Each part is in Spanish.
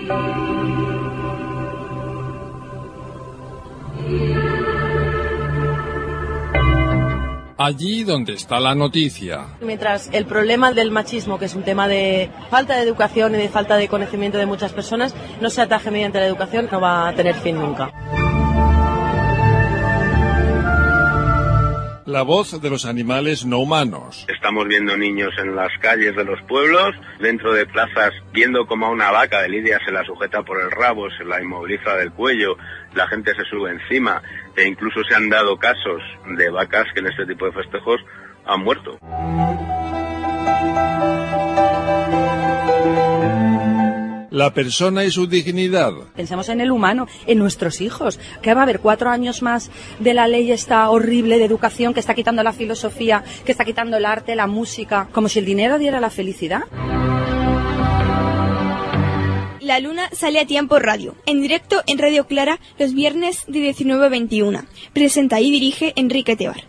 Allí donde está la noticia. Mientras el problema del machismo, que es un tema de falta de educación y de falta de conocimiento de muchas personas, no se ataje mediante la educación, no va a tener fin nunca. La voz de los animales no humanos. Estamos viendo niños en las calles de los pueblos, dentro de plazas, viendo como a una vaca de lidia se la sujeta por el rabo, se la inmoviliza del cuello, la gente se sube encima, e incluso se han dado casos de vacas que en este tipo de festejos han muerto. La persona y su dignidad. Pensemos en el humano, en nuestros hijos. Que va a haber 4 años más de la ley esta horrible de educación que está quitando la filosofía, que está quitando el arte, la música, como si el dinero diera la felicidad. La Luna sale a tiempo radio, en directo en Radio Clara los viernes de 19 a 21. Presenta y dirige Enrique Tebar.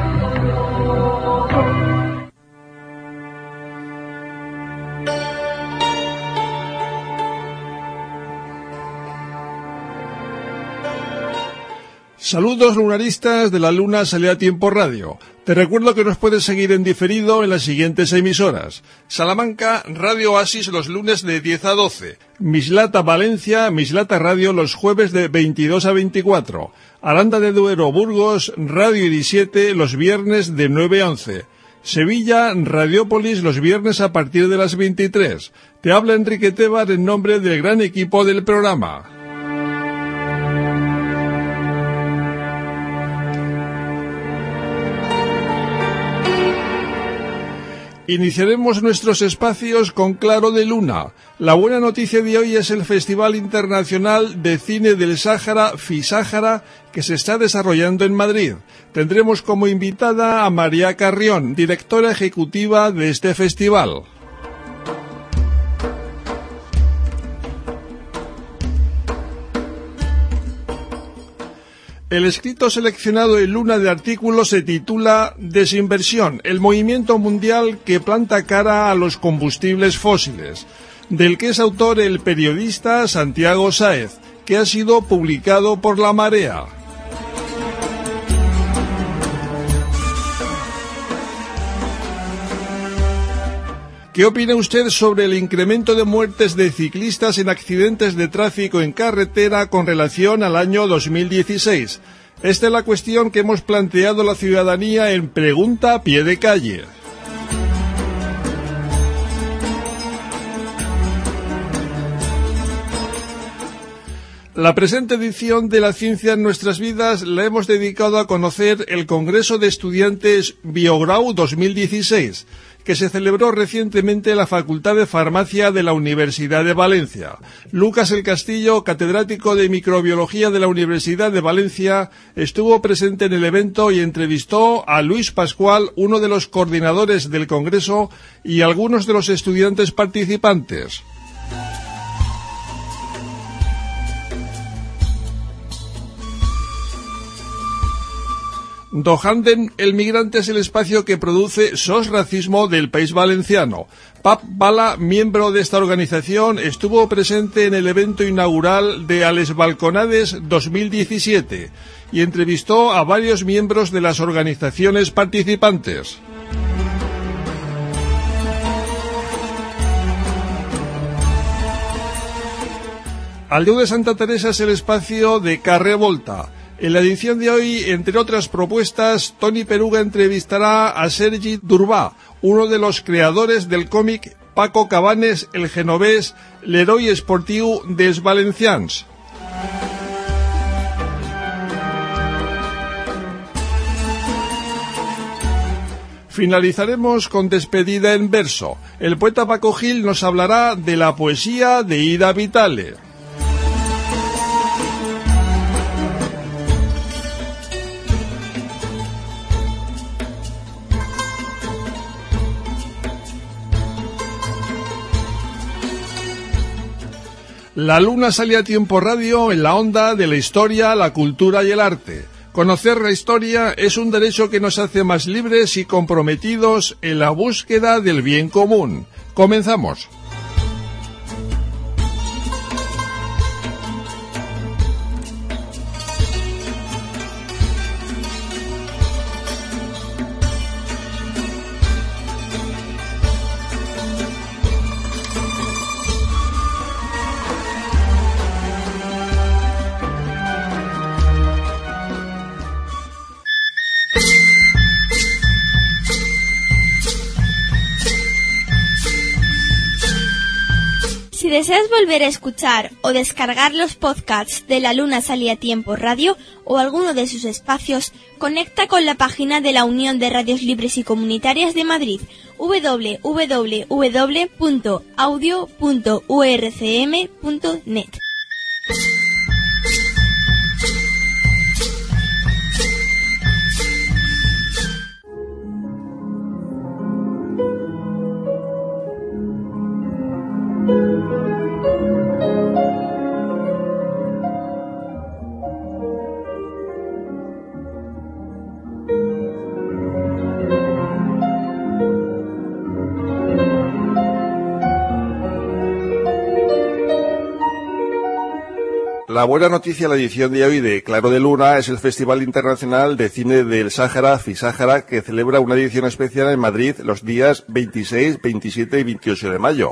Saludos lunaristas de La Luna sale a tiempo radio. Te recuerdo que nos puedes seguir en diferido en las siguientes emisoras. Salamanca, Radio Oasis los lunes de 10 a 12. Mislata Valencia, Mislata Radio los jueves de 22 a 24. Aranda de Duero, Burgos, Radio 17 los viernes de 9 a 11. Sevilla, Radiópolis los viernes a partir de las 23. Te habla Enrique Tebar en nombre del gran equipo del programa. Iniciaremos nuestros espacios con Claro de Luna. La buena noticia de hoy es el Festival Internacional de Cine del Sáhara, FISáhara, que se está desarrollando en Madrid. Tendremos como invitada a María Carrión, directora ejecutiva de este festival. El escrito seleccionado en Luna de artículos se titula Desinversión, el movimiento mundial que planta cara a los combustibles fósiles, del que es autor el periodista Santiago Sáez, que ha sido publicado por La Marea. ¿Qué opina usted sobre el incremento de muertes de ciclistas en accidentes de tráfico en carretera con relación al año 2016? Esta es la cuestión que hemos planteado a la ciudadanía en Pregunta a Pie de Calle. La presente edición de La Ciencia en Nuestras Vidas la hemos dedicado a conocer el Congreso de Estudiantes Biograu 2016, que se celebró recientemente en la Facultad de Farmacia de la Universidad de Valencia. Lucas El Castillo, catedrático de Microbiología de la Universidad de Valencia, estuvo presente en el evento y entrevistó a Luis Pascual, uno de los coordinadores del Congreso, y algunos de los estudiantes participantes. Dojanden, el migrante es el espacio que produce SOS Racismo del País Valenciano. Pap Bala, miembro de esta organización, estuvo presente en el evento inaugural de Ales Balconades 2017 y entrevistó a varios miembros de las organizaciones participantes. Aldeu de Santa Teresa es el espacio de Carrer Volta. En la edición de hoy, entre otras propuestas, Toni Peruga entrevistará a Sergi Durbà, uno de los creadores del cómic Paco Cabanes, el genovés, l'heroi esportiu dels valencians. Finalizaremos con Despedida en verso. El poeta Paco Gil nos hablará de la poesía de Ida Vitale. La Luna sale a tiempo radio en la onda de la historia, la cultura y el arte. Conocer la historia es un derecho que nos hace más libres y comprometidos en la búsqueda del bien común. Comenzamos. Si deseas volver a escuchar o descargar los podcasts de La Luna Salía a Tiempo Radio o alguno de sus espacios, conecta con la página de la Unión de Radios Libres y Comunitarias de Madrid, www.audio.urcm.net. La buena noticia de la edición de hoy de Claro de Luna es el Festival Internacional de Cine del Sáhara, FISÁHARA, que celebra una edición especial en Madrid los días 26, 27 y 28 de mayo.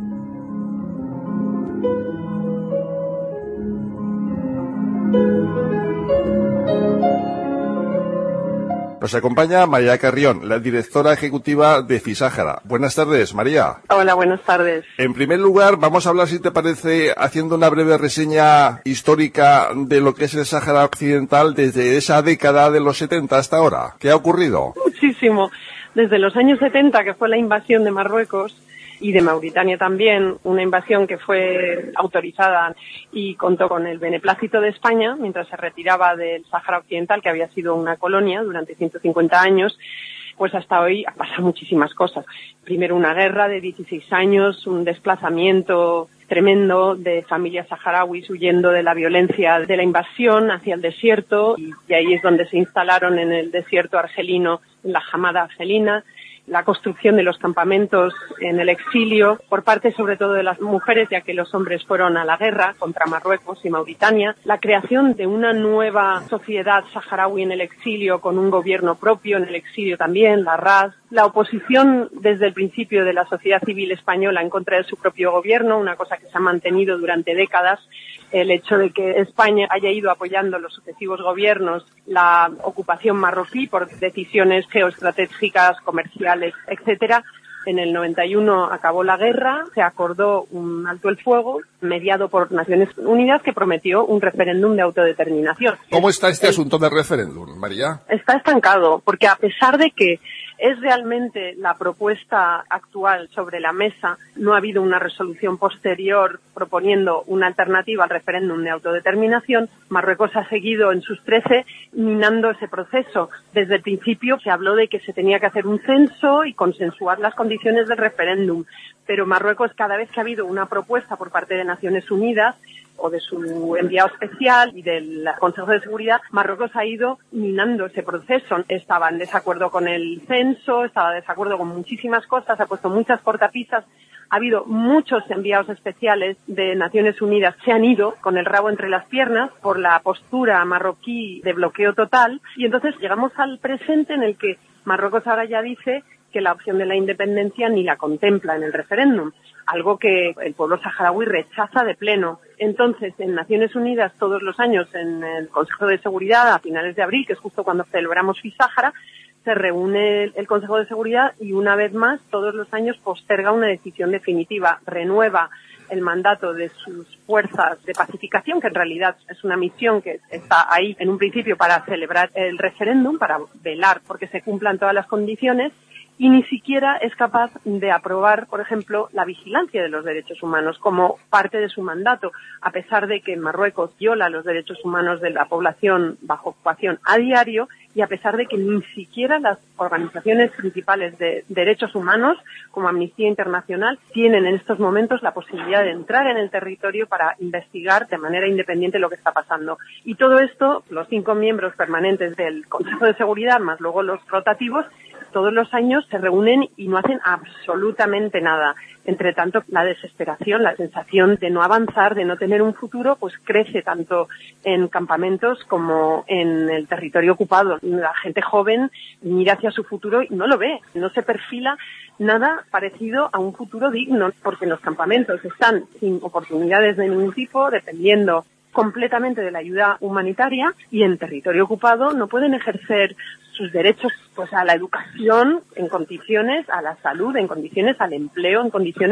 Nos acompaña María Carrión, la directora ejecutiva de FISÁHARA. Buenas tardes, María. Hola, buenas tardes. En primer lugar, vamos a hablar, si te parece, haciendo una breve reseña histórica de lo que es el Sáhara Occidental desde esa década de los 70 hasta ahora. ¿Qué ha ocurrido? Muchísimo. Desde los años 70, que fue la invasión de Marruecos, y de Mauritania también, una invasión que fue autorizada y contó con el beneplácito de España mientras se retiraba del Sáhara Occidental, que había sido una colonia durante 150 años, pues hasta hoy han pasado muchísimas cosas. Primero una guerra de 16 años, un desplazamiento tremendo de familias saharauis huyendo de la violencia de la invasión hacia el desierto, y ahí es donde se instalaron en el desierto argelino, en la Hamada argelina. La construcción de los campamentos en el exilio por parte sobre todo de las mujeres, ya que los hombres fueron a la guerra contra Marruecos y Mauritania, la creación de una nueva sociedad saharaui en el exilio con un gobierno propio en el exilio también, la RAS, la oposición desde el principio de la sociedad civil española en contra de su propio gobierno, una cosa que se ha mantenido durante décadas, el hecho de que España haya ido apoyando los sucesivos gobiernos, la ocupación marroquí por decisiones geoestratégicas, comerciales, etcétera. En el 91 acabó la guerra, se acordó un alto el fuego mediado por Naciones Unidas que prometió un referéndum de autodeterminación. ¿Cómo está este asunto del referéndum, María? Está estancado, porque a pesar de que es realmente la propuesta actual sobre la mesa, no ha habido una resolución posterior proponiendo una alternativa al referéndum de autodeterminación. Marruecos ha seguido en sus 13 minando ese proceso. Desde el principio se habló de que se tenía que hacer un censo y consensuar las condiciones del referéndum, pero Marruecos, cada vez que ha habido una propuesta por parte de Naciones Unidas o de su enviado especial y del Consejo de Seguridad, Marruecos ha ido minando ese proceso. Estaba en desacuerdo con el censo, estaba en desacuerdo con muchísimas cosas, ha puesto muchas cortapisas. Ha habido muchos enviados especiales de Naciones Unidas que han ido con el rabo entre las piernas por la postura marroquí de bloqueo total, y entonces llegamos al presente en el que Marruecos ahora ya dice que la opción de la independencia ni la contempla en el referéndum, algo que el pueblo saharaui rechaza de pleno. Entonces, en Naciones Unidas, todos los años, en el Consejo de Seguridad, a finales de abril, que es justo cuando celebramos FISÁHARA, se reúne el Consejo de Seguridad y una vez más, todos los años, posterga una decisión definitiva, renueva el mandato de sus fuerzas de pacificación, que en realidad es una misión que está ahí en un principio para celebrar el referéndum, para velar porque se cumplan todas las condiciones, y ni siquiera es capaz de aprobar, por ejemplo, la vigilancia de los derechos humanos como parte de su mandato, a pesar de que en Marruecos viola los derechos humanos de la población bajo ocupación a diario, y a pesar de que ni siquiera las organizaciones principales de derechos humanos, como Amnistía Internacional, tienen en estos momentos la posibilidad de entrar en el territorio para investigar de manera independiente lo que está pasando. Y todo esto, los 5 miembros permanentes del Consejo de Seguridad, más luego los rotativos, todos los años se reúnen y no hacen absolutamente nada. Entre tanto, la desesperación, la sensación de no avanzar, de no tener un futuro, pues crece tanto en campamentos como en el territorio ocupado. La gente joven mira hacia su futuro y no lo ve, no se perfila nada parecido a un futuro digno, porque en los campamentos están sin oportunidades de ningún tipo, dependiendo completamente de la ayuda humanitaria, y en territorio ocupado no pueden ejercer sus derechos, pues, a la educación en condiciones, a la salud en condiciones, al empleo en condiciones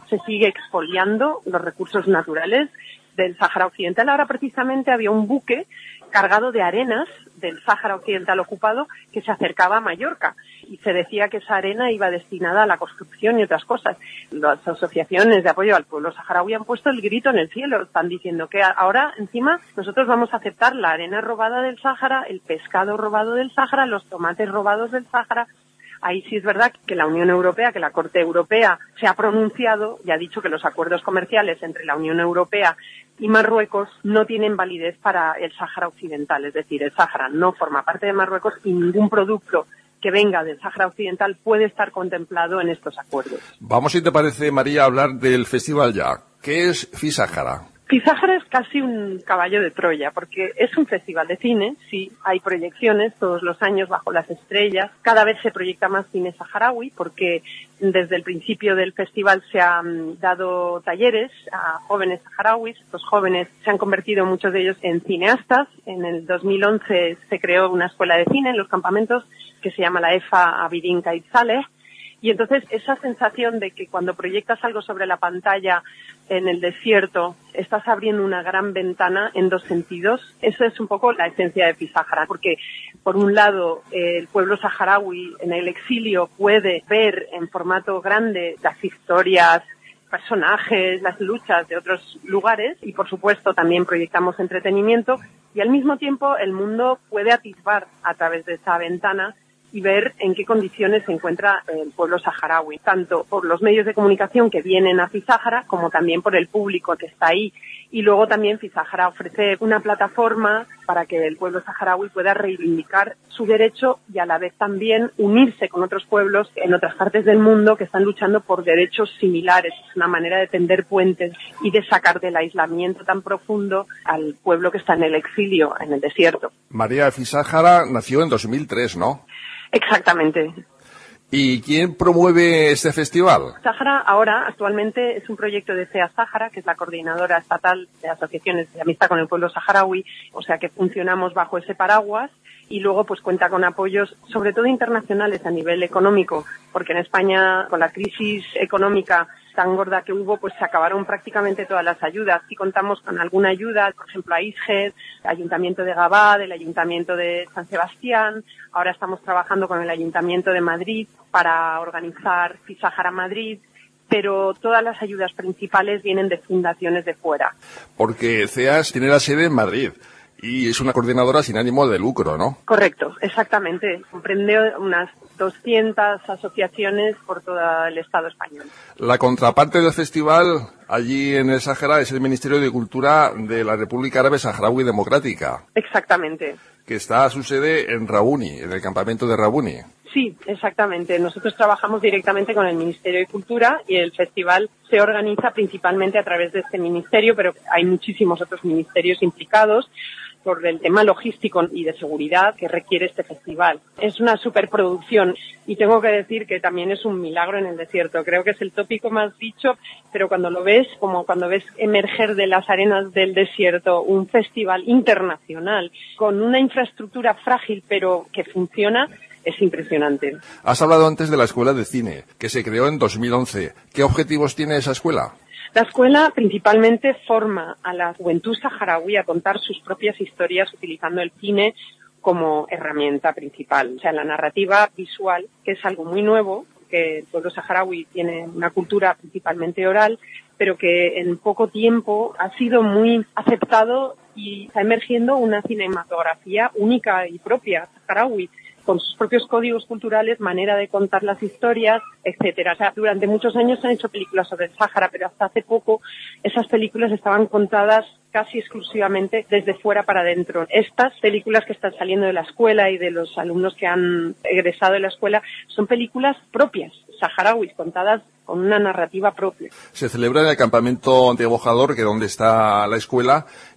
se sigue expoliando los recursos naturales del Sáhara Occidental. Ahora precisamente había un buque cargado de arenas del Sáhara Occidental ocupado que se acercaba a Mallorca y se decía que esa arena iba destinada a la construcción y otras cosas. Las asociaciones de apoyo al pueblo saharaui han puesto el grito en el cielo, están diciendo que ahora encima nosotros vamos a aceptar la arena robada del Sáhara, el pescado robado del Sáhara, los tomates robados del Sáhara. Ahí sí es verdad que la Unión Europea, que la Corte Europea se ha pronunciado y ha dicho que los acuerdos comerciales entre la Unión Europea y Marruecos no tienen validez para el Sáhara Occidental. Es decir, el Sáhara no forma parte de Marruecos y ningún producto que venga del Sáhara Occidental puede estar contemplado en estos acuerdos. Vamos, si te parece, María, a hablar del festival ya. ¿Qué es FISAHARA? FISAHARA es casi un caballo de Troya, porque es un festival de cine, sí, hay proyecciones todos los años bajo las estrellas, cada vez se proyecta más cine saharaui, porque desde el principio del festival se han dado talleres a jóvenes saharauis, los jóvenes se han convertido muchos de ellos en cineastas, en el 2011 se creó una escuela de cine en los campamentos que se llama la EFA Abidin Caid Saleh, y entonces esa sensación de que cuando proyectas algo sobre la pantalla en el desierto, estás abriendo una gran ventana en dos sentidos. Eso es un poco la esencia de FISAHARA, porque por un lado el pueblo saharaui en el exilio puede ver en formato grande las historias, personajes, las luchas de otros lugares y por supuesto también proyectamos entretenimiento y al mismo tiempo el mundo puede atisbar a través de esa ventana y ver en qué condiciones se encuentra el pueblo saharaui, tanto por los medios de comunicación que vienen a FISAHARA como también por el público que está ahí. Y luego también FISAHARA ofrece una plataforma para que el pueblo saharaui pueda reivindicar su derecho y a la vez también unirse con otros pueblos en otras partes del mundo que están luchando por derechos similares. Es una manera de tender puentes y de sacar del aislamiento tan profundo al pueblo que está en el exilio, en el desierto. María, FISAHARA nació en 2003, ¿no? Exactamente. ¿Y quién promueve este festival? Sáhara ahora, actualmente, es un proyecto de CEA Sáhara, que es la coordinadora estatal de asociaciones de amistad con el pueblo saharaui, o sea que funcionamos bajo ese paraguas y luego pues cuenta con apoyos, sobre todo internacionales a nivel económico, porque en España, con la crisis económica tan gorda que hubo, pues se acabaron prácticamente todas las ayudas. Sí contamos con alguna ayuda, por ejemplo, a ISGED, Ayuntamiento de Gabá, del Ayuntamiento de San Sebastián. Ahora estamos trabajando con el Ayuntamiento de Madrid para organizar FISAHARA Madrid, pero todas las ayudas principales vienen de fundaciones de fuera. Porque CEAS tiene la sede en Madrid y es una coordinadora sin ánimo de lucro, ¿no? Correcto, exactamente. Comprende unas 200 asociaciones por todo el Estado español. La contraparte del festival allí en el Sáhara es el Ministerio de Cultura de la República Árabe Saharaui Democrática. Exactamente. Que está a su sede en Rabuni, en el campamento de Rabuni. Sí, exactamente. Nosotros trabajamos directamente con el Ministerio de Cultura y el festival se organiza principalmente a través de este ministerio, pero hay muchísimos otros ministerios implicados por el tema logístico y de seguridad que requiere este festival. Es una superproducción y tengo que decir que también es un milagro en el desierto. Creo que es el tópico más dicho, pero cuando lo ves, como cuando ves emerger de las arenas del desierto un festival internacional con una infraestructura frágil pero que funciona, es impresionante. Has hablado antes de la Escuela de Cine, que se creó en 2011. ¿Qué objetivos tiene esa escuela? La escuela principalmente forma a la juventud saharaui a contar sus propias historias utilizando el cine como herramienta principal. O sea, la narrativa visual, que es algo muy nuevo, que el pueblo saharaui tiene una cultura principalmente oral, pero que en poco tiempo ha sido muy aceptado y está emergiendo una cinematografía única y propia saharaui, con sus propios códigos culturales, manera de contar las historias, etcétera. O sea, durante muchos años se han hecho películas sobre el Sáhara, pero hasta hace poco esas películas estaban contadas casi exclusivamente desde fuera para adentro. Estas películas que están saliendo de la escuela y de los alumnos que han egresado de la escuela son películas propias, saharauis, contadas con una narrativa propia. Se celebra en el campamento de Bojador, que es donde está la escuela,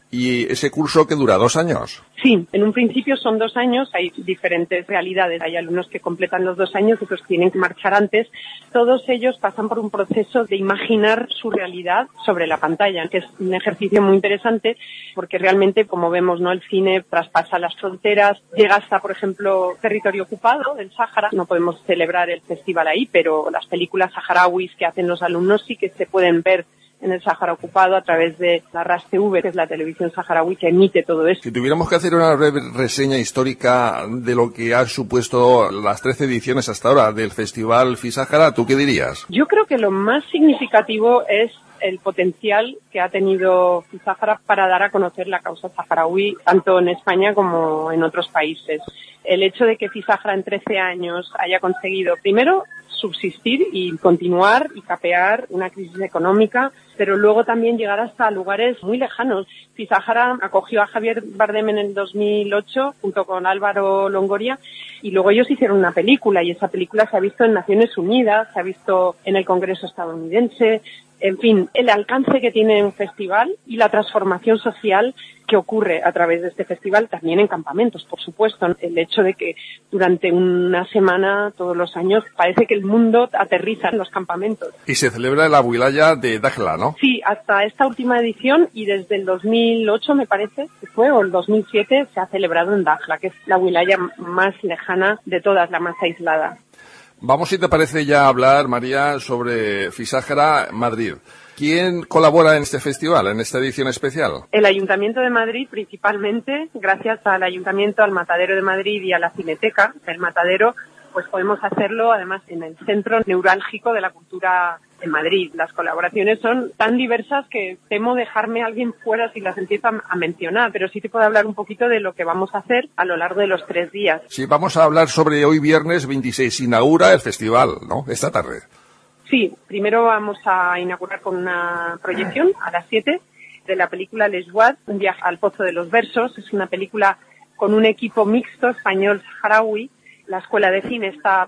y ese curso que dura 2 años. Sí, en un principio son 2 años, hay diferentes realidades, hay alumnos que completan los 2 años, otros tienen que marchar antes. Todos ellos pasan por un proceso de imaginar su realidad sobre la pantalla, que es un ejercicio muy interesante porque realmente, como vemos, ¿no?, el cine traspasa las fronteras, llega hasta, por ejemplo, territorio ocupado del Sáhara. No podemos celebrar el festival ahí, pero las películas saharauis que hacen los alumnos sí que se pueden ver en el Sáhara ocupado a través de la RAS TV, que es la televisión saharaui que emite todo esto. Si tuviéramos que hacer una breve reseña histórica de lo que han supuesto las 13 ediciones hasta ahora del Festival FISAHARA, ¿tú qué dirías? Yo creo que lo más significativo es el potencial que ha tenido FISAHARA para dar a conocer la causa saharaui, tanto en España como en otros países. El hecho de que FISAHARA en 13 años haya conseguido, primero, subsistir y continuar y capear una crisis económica, pero luego también llegar hasta lugares muy lejanos. FISAHARA acogió a Javier Bardem en el 2008 junto con Álvaro Longoria y luego ellos hicieron una película y esa película se ha visto en Naciones Unidas, se ha visto en el Congreso estadounidense. En fin, el alcance que tiene un festival y la transformación social que ocurre a través de este festival, también en campamentos, por supuesto. El hecho de que durante una semana, todos los años, parece que el mundo aterriza en los campamentos. Y se celebra en la wilaya de Dakhla, ¿no? Sí, hasta esta última edición y desde el 2008, me parece que fue, o el 2007, se ha celebrado en Dakhla, que es la wilaya más lejana de todas, la más aislada. Vamos, si te parece, ya a hablar, María, sobre FISAHARA Madrid. ¿Quién colabora en este festival, en esta edición especial? El Ayuntamiento de Madrid, principalmente, gracias al Ayuntamiento, al Matadero de Madrid y a la Cineteca del Matadero, pues podemos hacerlo además en el centro neurálgico de la cultura de Madrid. Las colaboraciones son tan diversas que temo dejarme a alguien fuera si las empiezo a mencionar, pero sí te puedo hablar un poquito de lo que vamos a hacer a lo largo de los 3 días. Sí, vamos a hablar sobre hoy viernes 26, inaugura el festival, ¿no?, esta tarde. Sí, primero vamos a inaugurar con una proyección a las 7 de la película Les Jouades, un viaje al Pozo de los Versos. Es una película con un equipo mixto español-saharaui. La Escuela de Cine está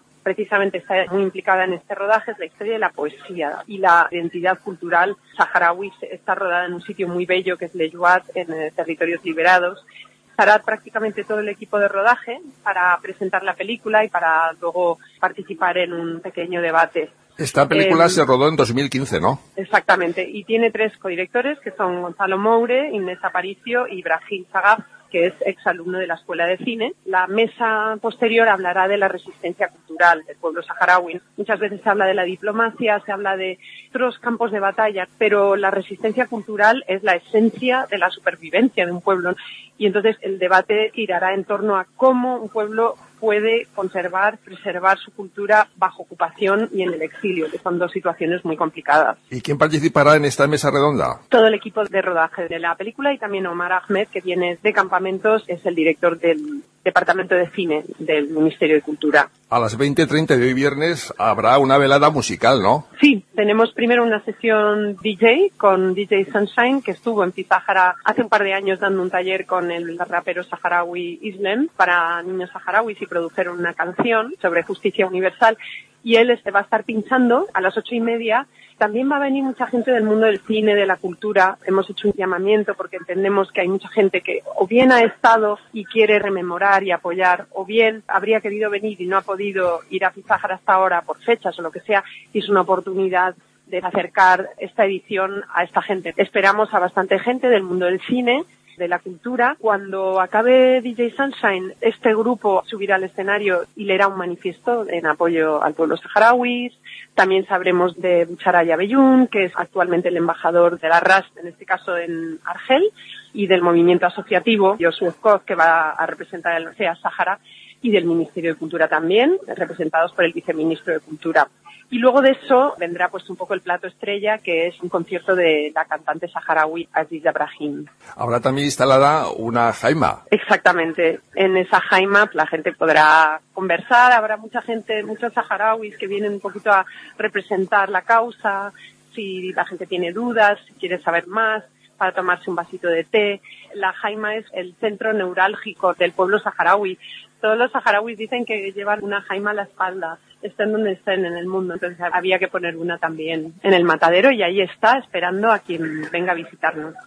muy implicada en este rodaje. Es la historia de la poesía y la identidad cultural saharaui. Está rodada en un sitio muy bello que es Les Jouades, en territorios liberados. Estará prácticamente todo el equipo de rodaje para presentar la película y para luego participar en un pequeño debate. Esta película se rodó en 2015, ¿no? Exactamente, y tiene 3 codirectores que son Gonzalo Moure, Inés Aparicio y Brahim Sagaf, que es exalumno de la Escuela de Cine. La mesa posterior hablará de la resistencia cultural del pueblo saharaui. Muchas veces se habla de la diplomacia, se habla de otros campos de batalla, pero la resistencia cultural es la esencia de la supervivencia de un pueblo. Y entonces el debate girará en torno a cómo un pueblo puede preservar su cultura bajo ocupación y en el exilio, que son 2 situaciones muy complicadas. ¿Y quién participará en esta mesa redonda? Todo el equipo de rodaje de la película y también Omar Ahmed, que viene de campamentos, es el director del Departamento de Cine del Ministerio de Cultura. A las 20:30 de hoy viernes habrá una velada musical, ¿no? Sí, tenemos primero una sesión DJ con DJ Sunshine, que estuvo en FISAHARA hace un par de años dando un taller con el rapero saharaui Islam para niños saharauis y produjeron una canción sobre justicia universal. Y él va a estar pinchando a las 8:30. También va a venir mucha gente del mundo del cine, de la cultura. Hemos hecho un llamamiento porque entendemos que hay mucha gente que o bien ha estado y quiere rememorar y apoyar, o bien habría querido venir y no ha podido ir a FISAHARA hasta ahora por fechas o lo que sea, y es una oportunidad de acercar esta edición a esta gente. Esperamos a bastante gente del mundo del cine, de la cultura. Cuando acabe DJ Sunshine, este grupo subirá al escenario y leerá un manifiesto en apoyo al pueblo saharaui. También sabremos de Bucharaya Beyun, que es actualmente el embajador de la RAS, en este caso en Argel, y del movimiento asociativo Josué Scott, que va a representar el CEA Sahara, y del Ministerio de Cultura también, representados por el viceministro de Cultura. Y luego de eso vendrá pues un poco el plato estrella, que es un concierto de la cantante saharaui Aziza Brahim. Habrá también instalada una jaima. Exactamente. En esa jaima la gente podrá conversar, habrá mucha gente, muchos saharauis que vienen un poquito a representar la causa, si la gente tiene dudas, si quiere saber más, para tomarse un vasito de té. La jaima es el centro neurálgico del pueblo saharaui. Todos los saharauis dicen que llevan una jaima a la espalda, estén donde estén en el mundo. Entonces había que poner una también en el Matadero y ahí está, esperando a quien venga a visitarnos.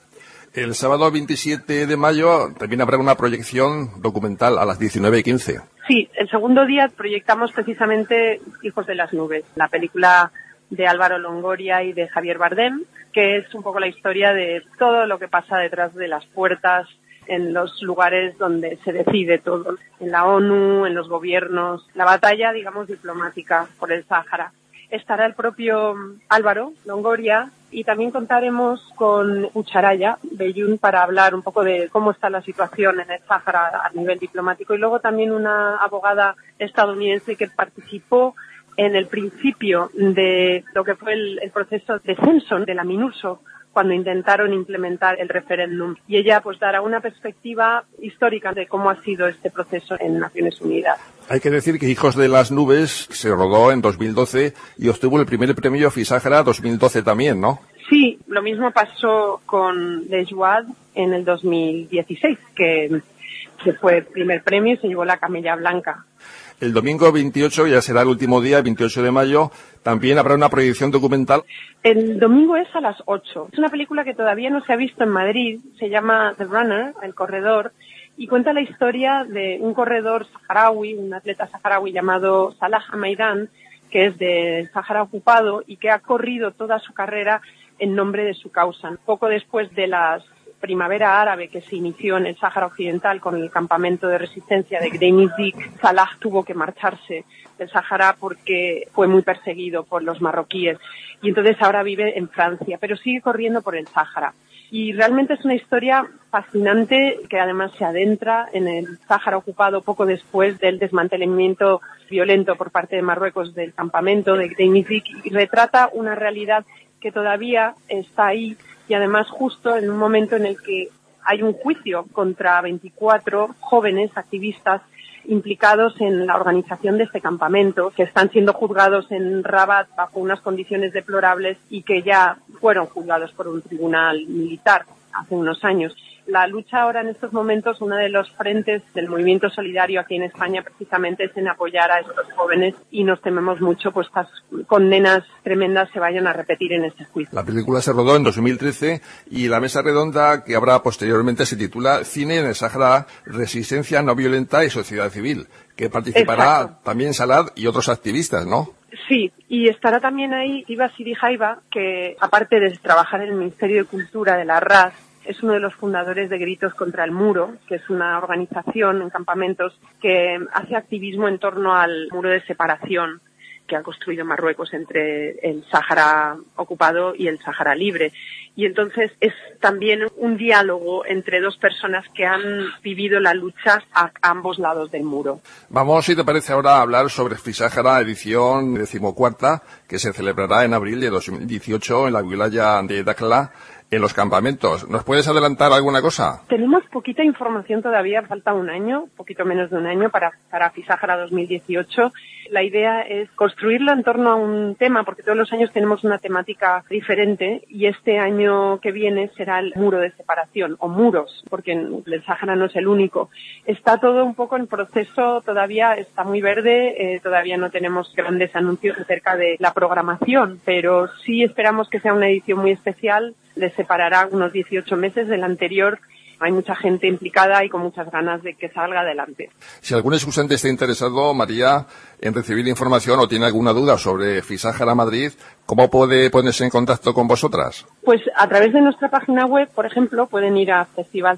El sábado 27 de mayo también habrá una proyección documental a las 19:15. Sí, el segundo día proyectamos precisamente Hijos de las nubes, la película de Álvaro Longoria y de Javier Bardem, que es un poco la historia de todo lo que pasa detrás de las puertas en los lugares donde se decide todo, en la ONU, en los gobiernos, la batalla, digamos, diplomática por el Sáhara. Estará el propio Álvaro Longoria y también contaremos con Ucharaya Beyun para hablar un poco de cómo está la situación en el Sáhara a nivel diplomático, y luego también una abogada estadounidense que participó en el principio de lo que fue el proceso de censo de la MINURSO cuando intentaron implementar el referéndum, y ella pues dará una perspectiva histórica de cómo ha sido este proceso en Naciones Unidas. Hay que decir que Hijos de las nubes se rodó en 2012 y obtuvo el primer premio FISAHRA 2012 también, ¿no? Sí, lo mismo pasó con Les Jouad en el 2016, que fue el primer premio y se llevó la Camella Blanca. El domingo 28, ya será el último día, 28 de mayo, también habrá una proyección documental. El domingo es a las 8. Es una película que todavía no se ha visto en Madrid, se llama The Runner, El Corredor, y cuenta la historia de un corredor saharaui, un atleta saharaui llamado Salah Hamaidan, que es del Sáhara ocupado y que ha corrido toda su carrera en nombre de su causa. Poco después de la primavera árabe que se inició en el Sáhara Occidental con el campamento de resistencia de Gdeim Izik, Salah tuvo que marcharse del Sáhara porque fue muy perseguido por los marroquíes y entonces ahora vive en Francia, pero sigue corriendo por el Sáhara. Y realmente es una historia fascinante que además se adentra en el Sáhara ocupado poco después del desmantelamiento violento por parte de Marruecos del campamento de Gdeim Izik y retrata una realidad que todavía está ahí y además justo en un momento en el que hay un juicio contra 24 jóvenes activistas implicados en la organización de este campamento, que están siendo juzgados en Rabat bajo unas condiciones deplorables y que ya fueron juzgados por un tribunal militar hace unos años. La lucha ahora en estos momentos, uno de los frentes del movimiento solidario aquí en España precisamente es en apoyar a estos jóvenes y nos tememos mucho pues estas condenas tremendas se vayan a repetir en este juicio. La película se rodó en 2013 y la mesa redonda que habrá posteriormente se titula Cine en el Sáhara, Resistencia no violenta y Sociedad Civil, que participará Exacto. También Salah y otros activistas, ¿no? Sí, y estará también ahí Iba Siri Jaiba, que aparte de trabajar en el Ministerio de Cultura de la RAS, es uno de los fundadores de Gritos contra el Muro, que es una organización en campamentos que hace activismo en torno al muro de separación que ha construido Marruecos entre el Sáhara ocupado y el Sáhara libre. Y entonces es también un diálogo entre dos personas que han vivido la lucha a ambos lados del muro. Vamos, si te parece, ahora a hablar sobre FISAHRA edición 14ª, que se celebrará en abril de 2018 en la wilaya de Dakhla, en los campamentos. ¿Nos puedes adelantar alguna cosa? Tenemos poquita información todavía, falta un año, poquito menos de un año para FISAHRA 2018. La idea es construirlo en torno a un tema, porque todos los años tenemos una temática diferente y este año que viene será el muro de separación, o muros, porque el Sáhara no es el único. Está todo un poco en proceso, todavía está muy verde, todavía no tenemos grandes anuncios acerca de la programación, pero sí esperamos que sea una edición muy especial. Les separará unos 18 meses del anterior. Hay mucha gente implicada y con muchas ganas de que salga adelante. Si algún escuchante está interesado, María, en recibir información o tiene alguna duda sobre FISAHRA Madrid, ¿cómo puede ponerse en contacto con vosotras? Pues a través de nuestra página web, por ejemplo, pueden ir a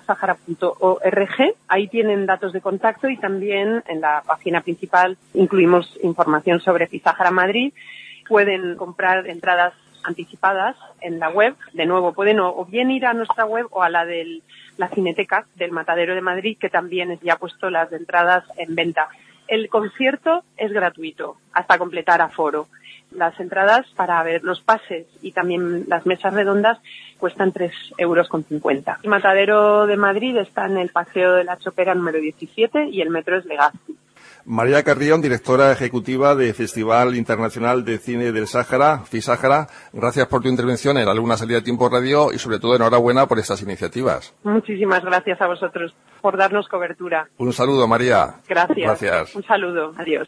festivalsahara.org. Ahí tienen datos de contacto y también en la página principal incluimos información sobre FISAHRA Madrid. Pueden comprar entradas anticipadas en la web. De nuevo, pueden o bien ir a nuestra web o a la de la Cineteca del Matadero de Madrid, que también ya ha puesto las entradas en venta. El concierto es gratuito hasta completar aforo. Las entradas para ver los pases y también las mesas redondas cuestan 3,50 €. El Matadero de Madrid está en el Paseo de la Chopera número 17 y el metro es Legazpi. María Carrión, directora ejecutiva de Festival Internacional de Cine del Sáhara, FISAHRA, gracias por tu intervención en La Luna Salida a Tiempo Radio y sobre todo enhorabuena por estas iniciativas. Muchísimas gracias a vosotros por darnos cobertura. Un saludo, María. Gracias. Un saludo. Adiós.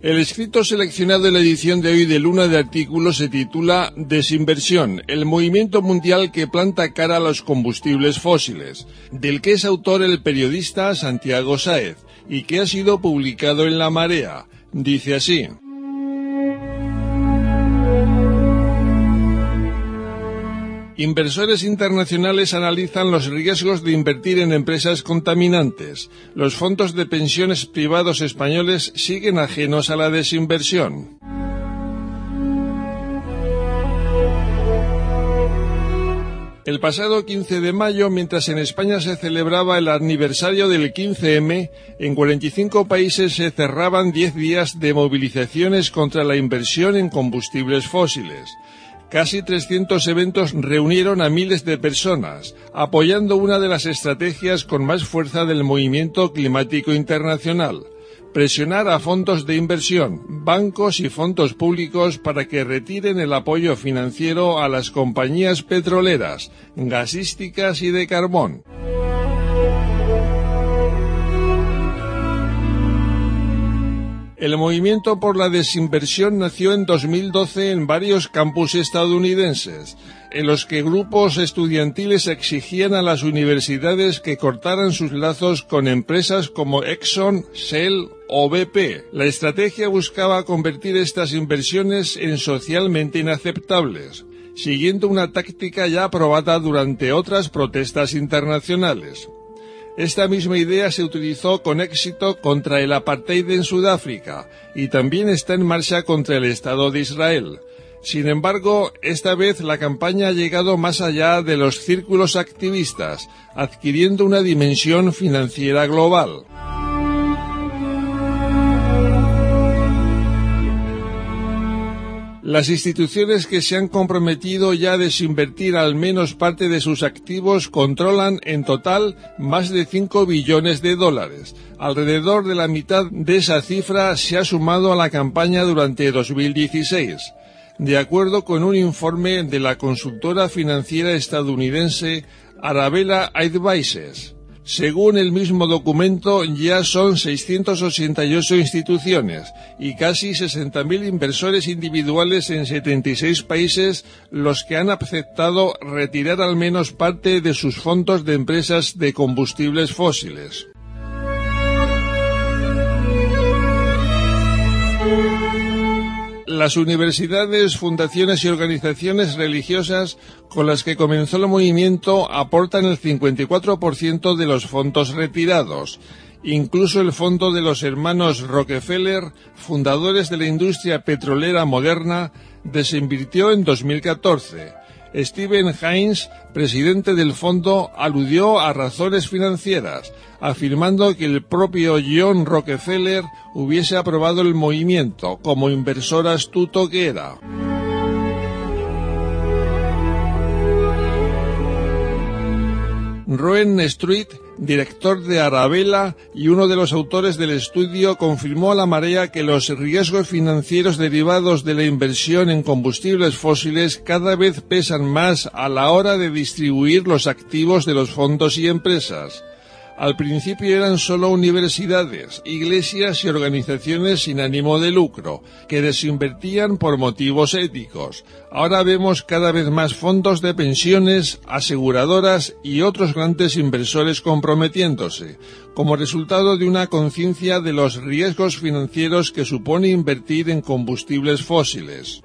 El escrito seleccionado en la edición de hoy de Luna de Artículos se titula Desinversión, el movimiento mundial que planta cara a los combustibles fósiles, del que es autor el periodista Santiago Sáez, y que ha sido publicado en La Marea. Dice así: Inversores internacionales analizan los riesgos de invertir en empresas contaminantes. Los fondos de pensiones privados españoles siguen ajenos a la desinversión. El pasado 15 de mayo, mientras en España se celebraba el aniversario del 15M, en 45 países se cerraban 10 días de movilizaciones contra la inversión en combustibles fósiles. Casi 300 eventos reunieron a miles de personas, apoyando una de las estrategias con más fuerza del movimiento climático internacional: presionar a fondos de inversión, bancos y fondos públicos para que retiren el apoyo financiero a las compañías petroleras, gasísticas y de carbón. El movimiento por la desinversión nació en 2012 en varios campus estadounidenses, en los que grupos estudiantiles exigían a las universidades que cortaran sus lazos con empresas como Exxon, Shell o BP. La estrategia buscaba convertir estas inversiones en socialmente inaceptables, siguiendo una táctica ya aprobada durante otras protestas internacionales. Esta misma idea se utilizó con éxito contra el apartheid en Sudáfrica y también está en marcha contra el Estado de Israel. Sin embargo, esta vez la campaña ha llegado más allá de los círculos activistas, adquiriendo una dimensión financiera global. Las instituciones que se han comprometido ya a desinvertir al menos parte de sus activos controlan en total más de 5 billones de dólares. Alrededor de la mitad de esa cifra se ha sumado a la campaña durante 2016, de acuerdo con un informe de la consultora financiera estadounidense Arabella Advisors. Según el mismo documento, ya son 688 instituciones y casi 60.000 inversores individuales en 76 países los que han aceptado retirar al menos parte de sus fondos de empresas de combustibles fósiles. Las universidades, fundaciones y organizaciones religiosas con las que comenzó el movimiento aportan el 54% de los fondos retirados. Incluso el fondo de los hermanos Rockefeller, fundadores de la industria petrolera moderna, desinvirtió en 2014. Stephen Hines, presidente del fondo, aludió a razones financieras, afirmando que el propio John Rockefeller hubiese aprobado el movimiento como inversor astuto que era. Rowan Street, director de Arabella y uno de los autores del estudio, confirmó a La Marea que los riesgos financieros derivados de la inversión en combustibles fósiles cada vez pesan más a la hora de distribuir los activos de los fondos y empresas. Al principio eran solo universidades, iglesias y organizaciones sin ánimo de lucro, que desinvertían por motivos éticos. Ahora vemos cada vez más fondos de pensiones, aseguradoras y otros grandes inversores comprometiéndose, como resultado de una conciencia de los riesgos financieros que supone invertir en combustibles fósiles.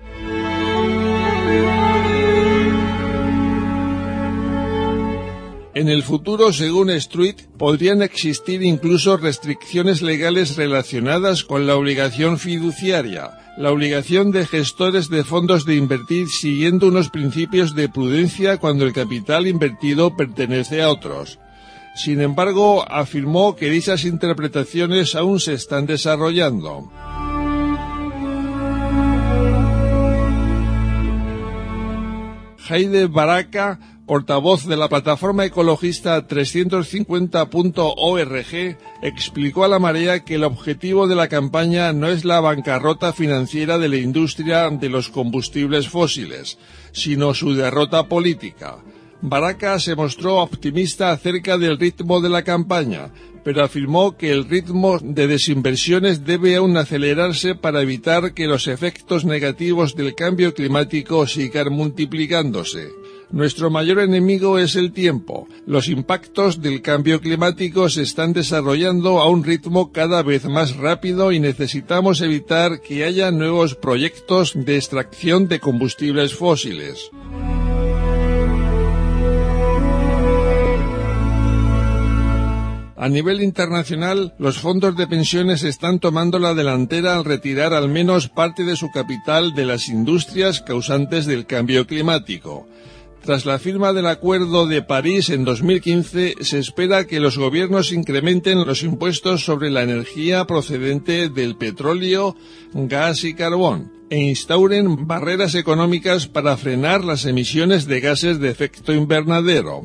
En el futuro, según Street, podrían existir incluso restricciones legales relacionadas con la obligación fiduciaria, la obligación de gestores de fondos de invertir siguiendo unos principios de prudencia cuando el capital invertido pertenece a otros. Sin embargo, afirmó que dichas interpretaciones aún se están desarrollando. Heide Baraka, portavoz de la plataforma ecologista 350.org, explicó a La Marea que el objetivo de la campaña no es la bancarrota financiera de la industria de los combustibles fósiles, sino su derrota política. Baraca se mostró optimista acerca del ritmo de la campaña, pero afirmó que el ritmo de desinversiones debe aún acelerarse para evitar que los efectos negativos del cambio climático sigan multiplicándose. Nuestro mayor enemigo es el tiempo. Los impactos del cambio climático se están desarrollando a un ritmo cada vez más rápido y necesitamos evitar que haya nuevos proyectos de extracción de combustibles fósiles. A nivel internacional, los fondos de pensiones están tomando la delantera al retirar al menos parte de su capital de las industrias causantes del cambio climático. Tras la firma del Acuerdo de París en 2015, se espera que los gobiernos incrementen los impuestos sobre la energía procedente del petróleo, gas y carbón, e instauren barreras económicas para frenar las emisiones de gases de efecto invernadero.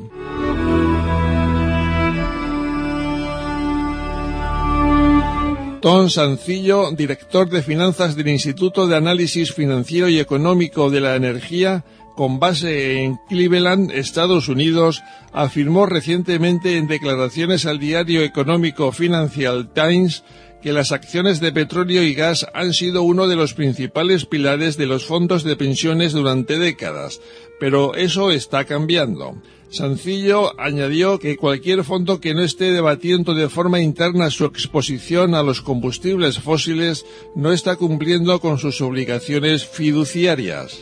Tom Sancillo, director de finanzas del Instituto de Análisis Financiero y Económico de la Energía, con base en Cleveland, Estados Unidos, afirmó recientemente en declaraciones al diario económico Financial Times que las acciones de petróleo y gas han sido uno de los principales pilares de los fondos de pensiones durante décadas, pero eso está cambiando. Sancillo añadió que cualquier fondo que no esté debatiendo de forma interna su exposición a los combustibles fósiles no está cumpliendo con sus obligaciones fiduciarias.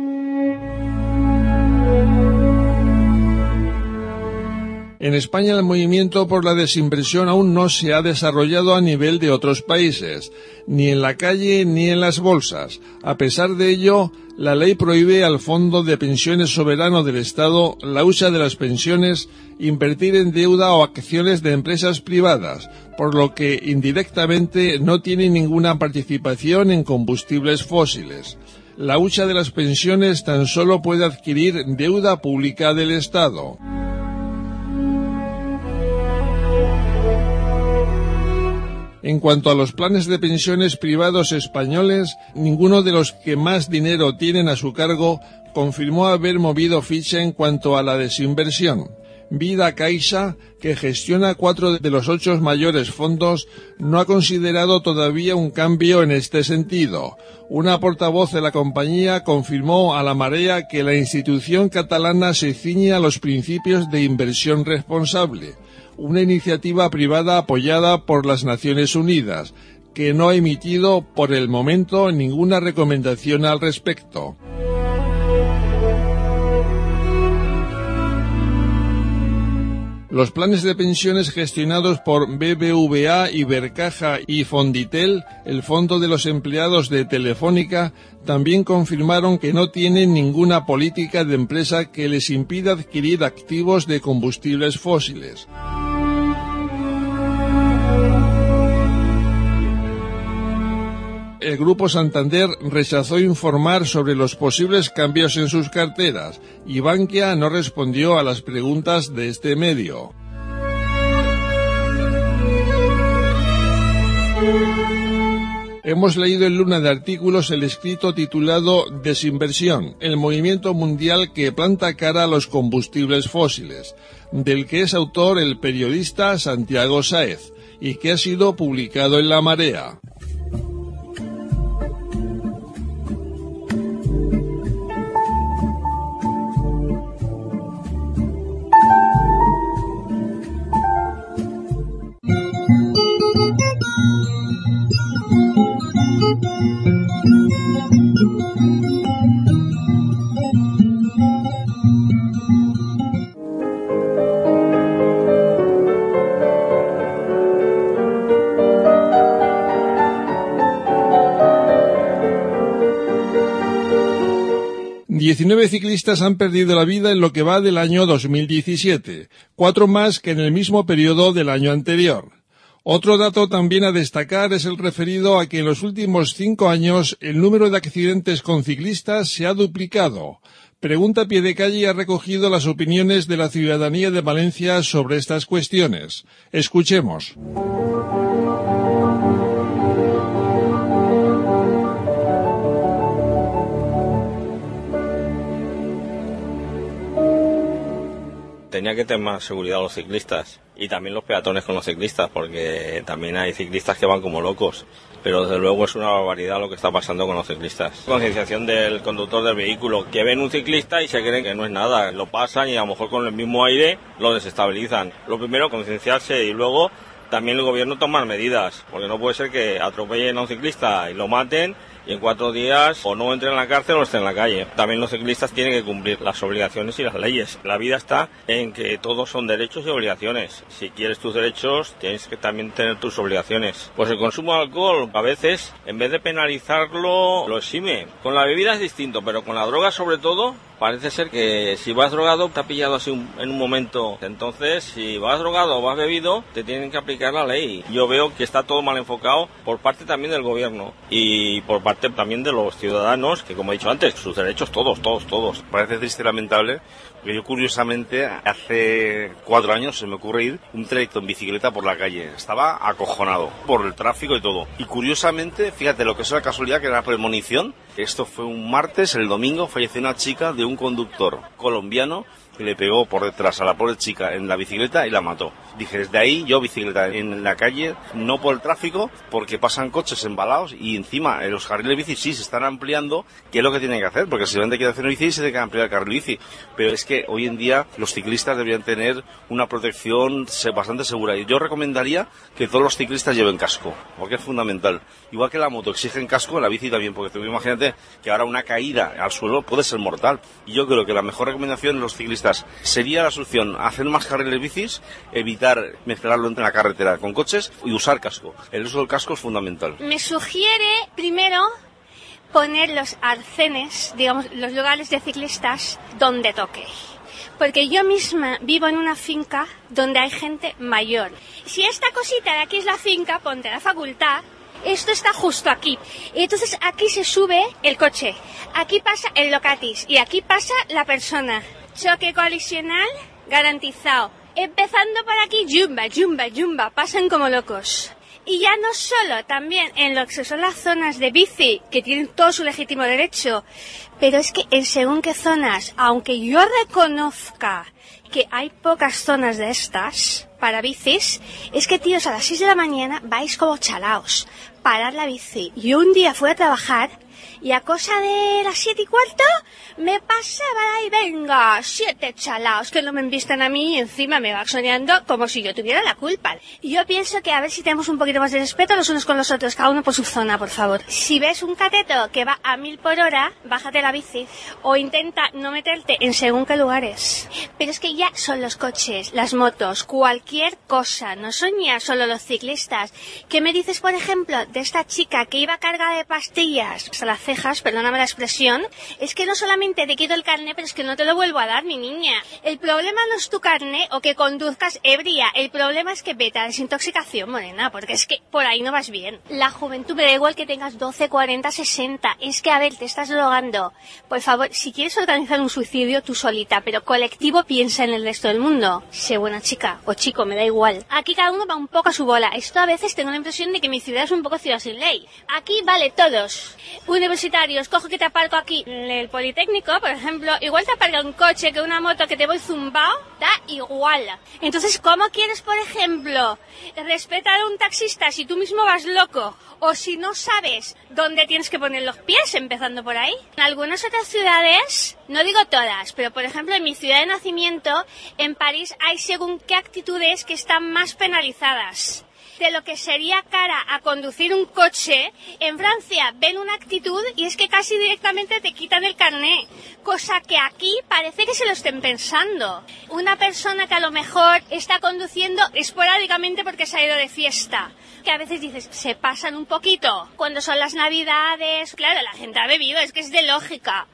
En España el movimiento por la desinversión aún no se ha desarrollado a nivel de otros países, ni en la calle ni en las bolsas. A pesar de ello, la ley prohíbe al Fondo de Pensiones Soberano del Estado la hucha de las pensiones, invertir en deuda o acciones de empresas privadas, por lo que indirectamente no tiene ninguna participación en combustibles fósiles. La hucha de las pensiones tan solo puede adquirir deuda pública del Estado. En cuanto a los planes de pensiones privados españoles, ninguno de los que más dinero tienen a su cargo confirmó haber movido ficha en cuanto a la desinversión. Vida Caixa, que gestiona 4 de los 8 mayores fondos, no ha considerado todavía un cambio en este sentido. Una portavoz de la compañía confirmó a La Marea que la institución catalana se ciñe a los principios de inversión responsable, una iniciativa privada apoyada por las Naciones Unidas, que no ha emitido por el momento ninguna recomendación al respecto. Los planes de pensiones gestionados por BBVA, Ibercaja y Fonditel, el Fondo de los Empleados de Telefónica, también confirmaron que no tienen ninguna política de empresa que les impida adquirir activos de combustibles fósiles. El Grupo Santander rechazó informar sobre los posibles cambios en sus carteras y Bankia no respondió a las preguntas de este medio. Hemos leído en Luna de Artículos el escrito titulado Desinversión, el movimiento mundial que planta cara a los combustibles fósiles, del que es autor el periodista Santiago Sáez, y que ha sido publicado en La Marea. ...19 ciclistas han perdido la vida en lo que va del año 2017, 4 más que en el mismo periodo del año anterior. Otro dato también a destacar es el referido a que en los últimos 5 años el número de accidentes con ciclistas se ha duplicado. Pregunta Pie de Calle ha recogido las opiniones de la ciudadanía de Valencia sobre estas cuestiones. Escuchemos. tenía que tener más seguridad los ciclistas y también los peatones con los ciclistas, porque también hay ciclistas que van como locos, pero desde luego es una barbaridad lo que está pasando con los ciclistas. Concienciación del conductor del vehículo, que ven un ciclista y se creen que no es nada, lo pasan y a lo mejor con el mismo aire lo desestabilizan. Lo primero, concienciarse, y luego también el gobierno tomar medidas, porque no puede ser que atropellen a un ciclista y lo maten y en 4 días o no entre en la cárcel o esté en la calle. También los ciclistas tienen que cumplir las obligaciones y las leyes. La vida está en que todos son derechos y obligaciones. Si quieres tus derechos, tienes que también tener tus obligaciones. Pues el consumo de alcohol, a veces, en vez de penalizarlo, lo exime. Con la bebida es distinto, pero con la droga sobre todo, parece ser que si vas drogado, te ha pillado así en un momento. Entonces, si vas drogado o vas bebido, te tienen que aplicar la ley. Yo veo que está todo mal enfocado por parte también del gobierno y por parte también de los ciudadanos, que como he dicho antes, sus derechos todos. Parece triste y lamentable, porque yo curiosamente hace 4 años se me ocurre ir un trayecto en bicicleta por la calle. Estaba acojonado por el tráfico y todo. Y curiosamente, fíjate lo que es la casualidad, que era la premonición. Esto fue un martes, el domingo falleció una chica de un conductor colombiano que le pegó por detrás a la pobre chica en la bicicleta y la mató. Dije, desde ahí yo bicicleta en la calle, no por el tráfico, porque pasan coches embalados y encima los carriles bici sí se están ampliando, que es lo que tienen que hacer, porque si realmente quieren hacer una bici se tiene que ampliar el carril bici. Pero es que hoy en día los ciclistas deberían tener una protección bastante segura. Y yo recomendaría que todos los ciclistas lleven casco, porque es fundamental. Igual que la moto exigen casco, la bici también, porque tú imagínate que ahora una caída al suelo puede ser mortal. Y yo creo que la mejor recomendación de los ciclistas sería la solución, hacer más carriles bicis, evitar mezclarlo entre la carretera con coches y usar casco. El uso del casco es fundamental. Me sugiere, primero, poner los arcenes, digamos, los lugares de ciclistas donde toque. Porque yo misma vivo en una finca donde hay gente mayor. Si esta cosita de aquí es la finca, ponte la facultad, esto está justo aquí. Y entonces aquí se sube el coche, aquí pasa el locatis y aquí pasa la persona. Choque colisional garantizado. Empezando por aquí, yumba, pasan como locos. Y ya no solo, también en lo que son las zonas de bici, que tienen todo su legítimo derecho, pero es que en según qué zonas, aunque yo reconozca que hay pocas zonas de estas para bicis, es que tíos a las 6 de la mañana vais como chalaos, parar la bici. Yo un día fui a trabajar y a cosa de las 7:15 me pasaba y venga, 7 chalaos que no me embisten a mí y encima me va soñando como si yo tuviera la culpa. Y yo pienso que a ver si tenemos un poquito más de respeto los unos con los otros, cada uno por su zona, por favor. Si ves un cateto que va a 1000 por hora, bájate la bici o intenta no meterte en según qué lugares. Pero es que ya son los coches, las motos, cualquier cosa, no son ya solo los ciclistas. ¿Qué me dices, por ejemplo, de esta chica que iba cargada de pastillas hasta las cejas, perdóname la expresión? Es que no solamente te quito el carné, pero es que no te lo vuelvo a dar, mi niña. El problema no es tu carné o que conduzcas ebria, el problema es que vete a desintoxicación, morena, porque es que por ahí no vas bien. La juventud, me da igual que tengas 12, 40, 60, es que a ver, te estás drogando. Por favor, si quieres organizar un suicidio tú solita, pero colectivo piensa en el resto del mundo. Sé buena chica o chico, me da igual. Aquí cada uno va un poco a su bola. Esto a veces tengo la impresión de que mi ciudad es un poco ciudad sin ley. Aquí vale todos. Universitarios, cojo que te aparco aquí en el Politécnico, por ejemplo, igual te aparca un coche que una moto que te voy zumbao, da igual. Entonces, ¿cómo quieres, por ejemplo, respetar a un taxista si tú mismo vas loco? O si no sabes dónde tienes que poner los pies, empezando por ahí. En algunas otras ciudades, no digo todas, pero por ejemplo en mi ciudad de nacimiento, en París, hay según qué actitudes que están más penalizadas. De lo que sería cara a conducir un coche, en Francia ven una actitud y es que casi directamente te quitan el carné, cosa que aquí parece que se lo estén pensando. Una persona que a lo mejor está conduciendo esporádicamente porque se ha ido de fiesta, que a veces dices, se pasan un poquito. Cuando son las navidades, claro, la gente ha bebido, es que es de lógica.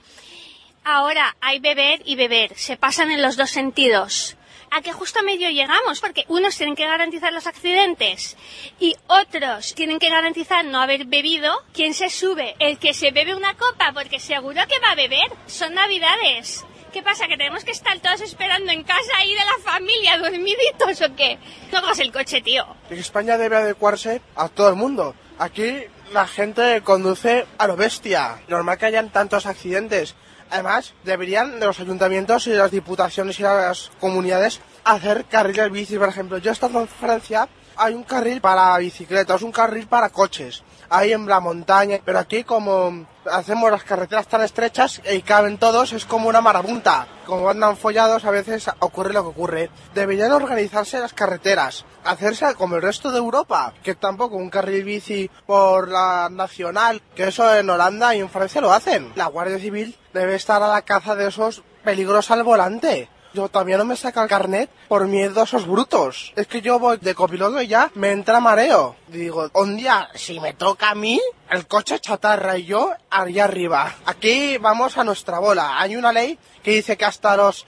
Ahora hay beber y beber, se pasan en los dos sentidos. A que justo a medio llegamos, porque unos tienen que garantizar los accidentes y otros tienen que garantizar no haber bebido. ¿Quién se sube? El que se bebe una copa porque seguro que va a beber. Son navidades. ¿Qué pasa? ¿Que tenemos que estar todos esperando en casa ahí de la familia, dormiditos o qué? No cojas el coche, tío. España debe adecuarse a todo el mundo. Aquí la gente conduce a lo bestia. Normal que hayan tantos accidentes. Además, deberían los ayuntamientos y las diputaciones y las comunidades hacer carriles bici. Por ejemplo, yo estando en Francia, hay un carril para bicicletas, un carril para coches, ahí en la montaña, pero aquí como hacemos las carreteras tan estrechas y caben todos, es como una marabunta. Como andan follados, a veces ocurre lo que ocurre. Deberían organizarse las carreteras, hacerse como el resto de Europa, que tampoco un carril bici por la nacional, que eso en Holanda y en Francia lo hacen. La Guardia Civil debe estar a la caza de esos peligros al volante. Yo también no me saca el carnet por miedo a esos brutos. Es que yo voy de copiloto y ya me entra mareo. Digo, un día, si me toca a mí, el coche chatarra y yo allá arriba. Aquí vamos a nuestra bola. Hay una ley que dice que hasta los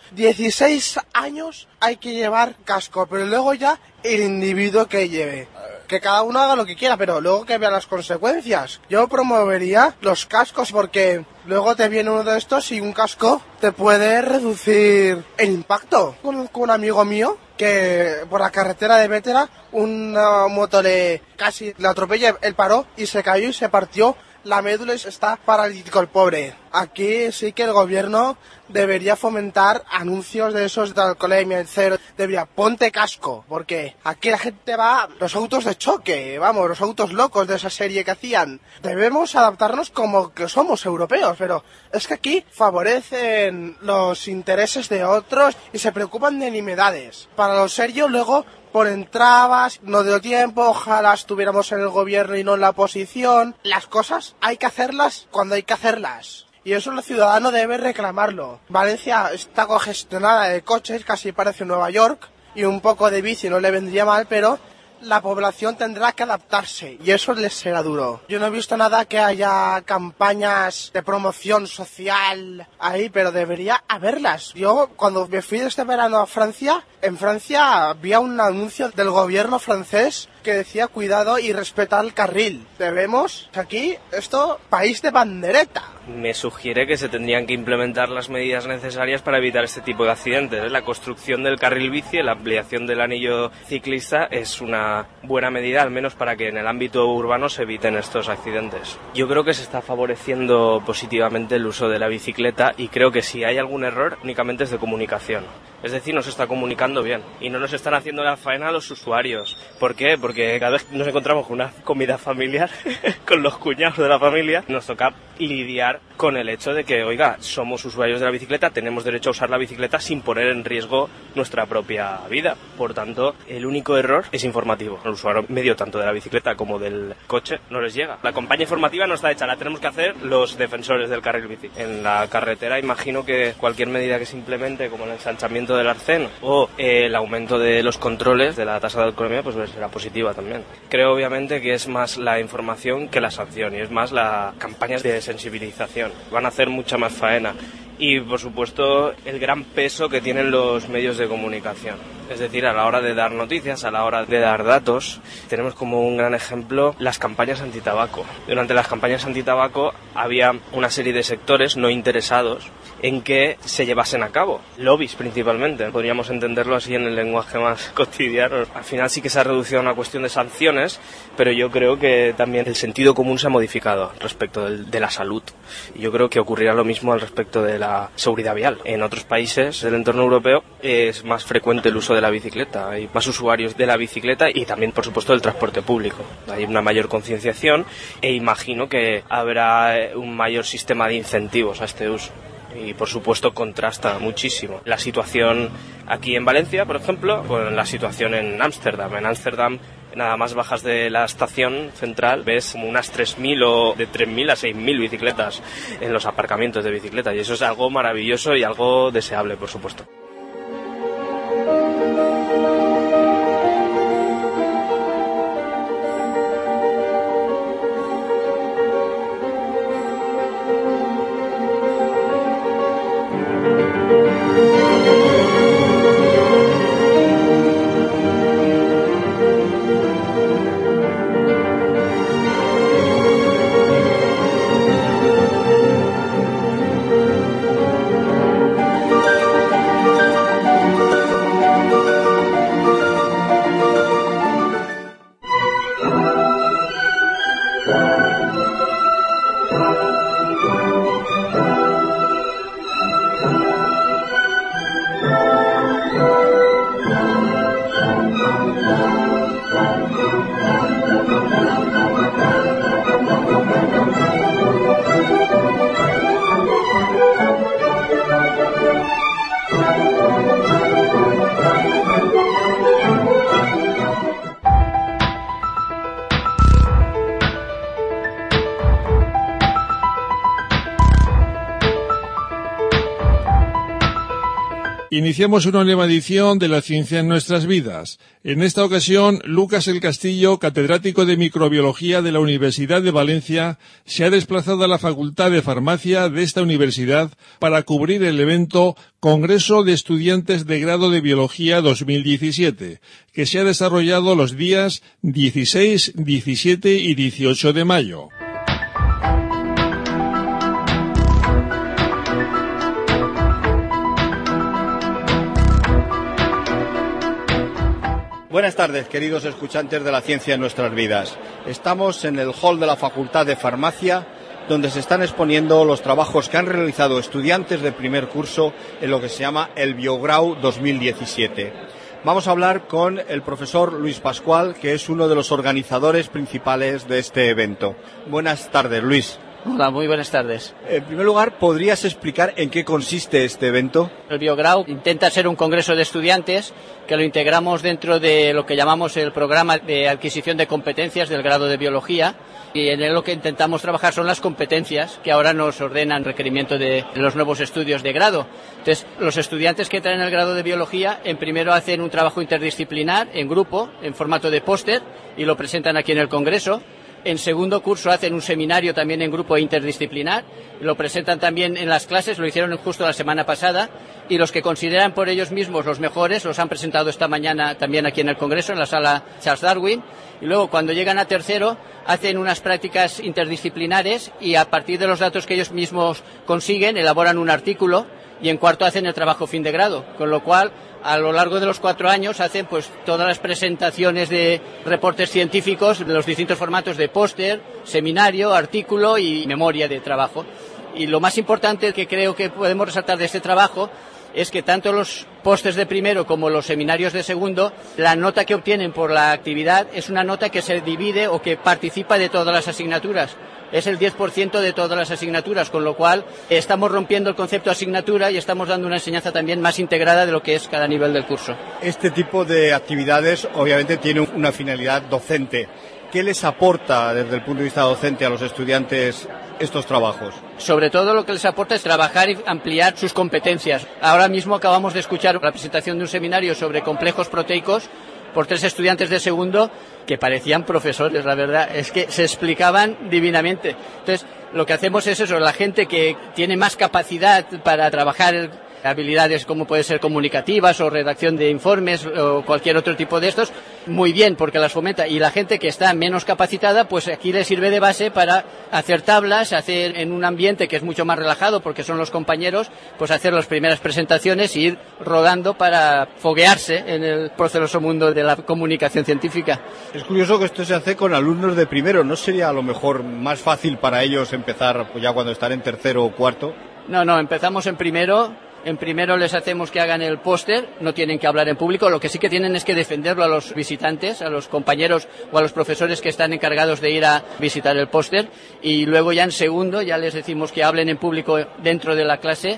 16 años hay que llevar casco, pero luego ya el individuo que lleve. Que cada uno haga lo que quiera, pero luego que vea las consecuencias. Yo promovería los cascos porque luego te viene uno de estos y un casco te puede reducir el impacto. Conozco un amigo mío que por la carretera de Bétera una moto casi le atropella, él paró y se cayó y se partió la médula y está paralítico el pobre. Aquí sí que el gobierno debería fomentar anuncios de esos de alcoholemia, el cero. Debería, ponte casco, porque aquí la gente va, los autos de choque, vamos, los autos locos de esa serie que hacían. Debemos adaptarnos como que somos europeos, pero es que aquí favorecen los intereses de otros y se preocupan de nimiedades. Para lo serio luego ponen trabas, no dio tiempo, ojalá estuviéramos en el gobierno y no en la oposición. Las cosas hay que hacerlas cuando hay que hacerlas. Y eso el ciudadano debe reclamarlo. Valencia está congestionada de coches, casi parece Nueva York, y un poco de bici no le vendría mal, pero la población tendrá que adaptarse, y eso les será duro. Yo no he visto nada que haya campañas de promoción social ahí, pero debería haberlas. Yo, cuando me fui este verano a Francia, en Francia había un anuncio del gobierno francés que decía cuidado y respetar el carril. Debemos, aquí, esto, país de bandereta. Me sugiere que se tendrían que implementar las medidas necesarias para evitar este tipo de accidentes. La construcción del carril bici, la ampliación del anillo ciclista es una buena medida, al menos para que en el ámbito urbano se eviten estos accidentes. Yo creo que se está favoreciendo positivamente el uso de la bicicleta y creo que si hay algún error únicamente es de comunicación. Es decir, no se está comunicando bien y no nos están haciendo la faena a los usuarios. ¿Por qué? Porque cada vez nos encontramos con una comida familiar, con los cuñados de la familia, nos toca lidiar con el hecho de que, oiga, somos usuarios de la bicicleta, tenemos derecho a usar la bicicleta sin poner en riesgo nuestra propia vida. Por tanto, el único error es informativo. El usuario medio tanto de la bicicleta como del coche no les llega. La campaña informativa no está hecha, la tenemos que hacer los defensores del carril bici. En la carretera imagino que cualquier medida que se implemente, como el ensanchamiento del arcén o el aumento de los controles de la tasa de alcoholemia, pues será positiva también. Creo obviamente que es más la información que la sanción y es más las campañas de sensibilización. Van a hacer mucha más faena. Y, por supuesto, el gran peso que tienen los medios de comunicación. Es decir, a la hora de dar noticias, a la hora de dar datos, tenemos como un gran ejemplo las campañas antitabaco. Durante las campañas antitabaco había una serie de sectores no interesados en que se llevasen a cabo. Lobbies, principalmente. Podríamos entenderlo así en el lenguaje más cotidiano. Al final sí que se ha reducido a una cuestión de sanciones, pero yo creo que también el sentido común se ha modificado respecto de la salud. Y yo creo que ocurrirá lo mismo al respecto de la seguridad vial. En otros países del entorno europeo es más frecuente el uso de la bicicleta. Hay más usuarios de la bicicleta y también, por supuesto, del transporte público. Hay una mayor concienciación e imagino que habrá un mayor sistema de incentivos a este uso. Y, por supuesto, contrasta muchísimo la situación aquí en Valencia, por ejemplo, con la situación en Ámsterdam. En Ámsterdam, nada más bajas de la estación central, ves como unas 3.000 o de 3.000 a 6.000 bicicletas en los aparcamientos de bicicleta. Y eso es algo maravilloso y algo deseable, por supuesto. Iniciamos una nueva edición de La Ciencia en Nuestras Vidas. En esta ocasión, Lucas El Castillo, catedrático de Microbiología de la Universidad de Valencia, se ha desplazado a la Facultad de Farmacia de esta universidad para cubrir el evento Congreso de Estudiantes de Grado de Biología 2017, que se ha desarrollado los días 16, 17 y 18 de mayo. Buenas tardes, queridos escuchantes de La Ciencia en Nuestras Vidas. Estamos en el hall de la Facultad de Farmacia, donde se están exponiendo los trabajos que han realizado estudiantes de primer curso en lo que se llama el Biograu 2017. Vamos a hablar con el profesor Luis Pascual, que es uno de los organizadores principales de este evento. Buenas tardes, Luis. Hola, muy buenas tardes. En primer lugar, ¿podrías explicar en qué consiste este evento? El Biograu intenta ser un congreso de estudiantes que lo integramos dentro de lo que llamamos el programa de adquisición de competencias del grado de biología, y en él lo que intentamos trabajar son las competencias que ahora nos ordenan requerimiento de los nuevos estudios de grado. Entonces, los estudiantes que entran en el grado de biología en primero hacen un trabajo interdisciplinar en grupo, en formato de póster, y lo presentan aquí en el congreso. En segundo curso hacen un seminario también en grupo interdisciplinar, lo presentan también en las clases, lo hicieron justo la semana pasada, y los que consideran por ellos mismos los mejores los han presentado esta mañana también aquí en el Congreso, en la sala Charles Darwin, y luego cuando llegan a tercero hacen unas prácticas interdisciplinares y a partir de los datos que ellos mismos consiguen elaboran un artículo, y en cuarto hacen el trabajo fin de grado, con lo cual a lo largo de los 4 años hacen pues todas las presentaciones de reportes científicos de los distintos formatos de póster, seminario, artículo y memoria de trabajo. Y lo más importante que creo que podemos resaltar de este trabajo es que tanto los pósters de primero como los seminarios de segundo, la nota que obtienen por la actividad es una nota que se divide o que participa de todas las asignaturas. Es el 10% de todas las asignaturas, con lo cual estamos rompiendo el concepto de asignatura y estamos dando una enseñanza también más integrada de lo que es cada nivel del curso. Este tipo de actividades obviamente tiene una finalidad docente. ¿Qué les aporta desde el punto de vista docente a los estudiantes estos trabajos? Sobre todo lo que les aporta es trabajar y ampliar sus competencias. Ahora mismo acabamos de escuchar la presentación de un seminario sobre complejos proteicos por 3 estudiantes de segundo que parecían profesores, la verdad, es que se explicaban divinamente. Entonces, lo que hacemos es eso, la gente que tiene más capacidad para trabajar habilidades como puede ser comunicativas o redacción de informes o cualquier otro tipo de estos, muy bien porque las fomenta, y la gente que está menos capacitada pues aquí le sirve de base para hacer tablas, hacer en un ambiente que es mucho más relajado porque son los compañeros, pues hacer las primeras presentaciones y ir rodando para foguearse en el proceloso mundo de la comunicación científica. Es curioso que esto se hace con alumnos de primero, ¿no sería a lo mejor más fácil para ellos empezar pues, ya cuando están en tercero o cuarto? No, empezamos en primero. En primero les hacemos que hagan el póster, no tienen que hablar en público, lo que sí que tienen es que defenderlo a los visitantes, a los compañeros o a los profesores que están encargados de ir a visitar el póster, y luego ya en segundo ya les decimos que hablen en público dentro de la clase,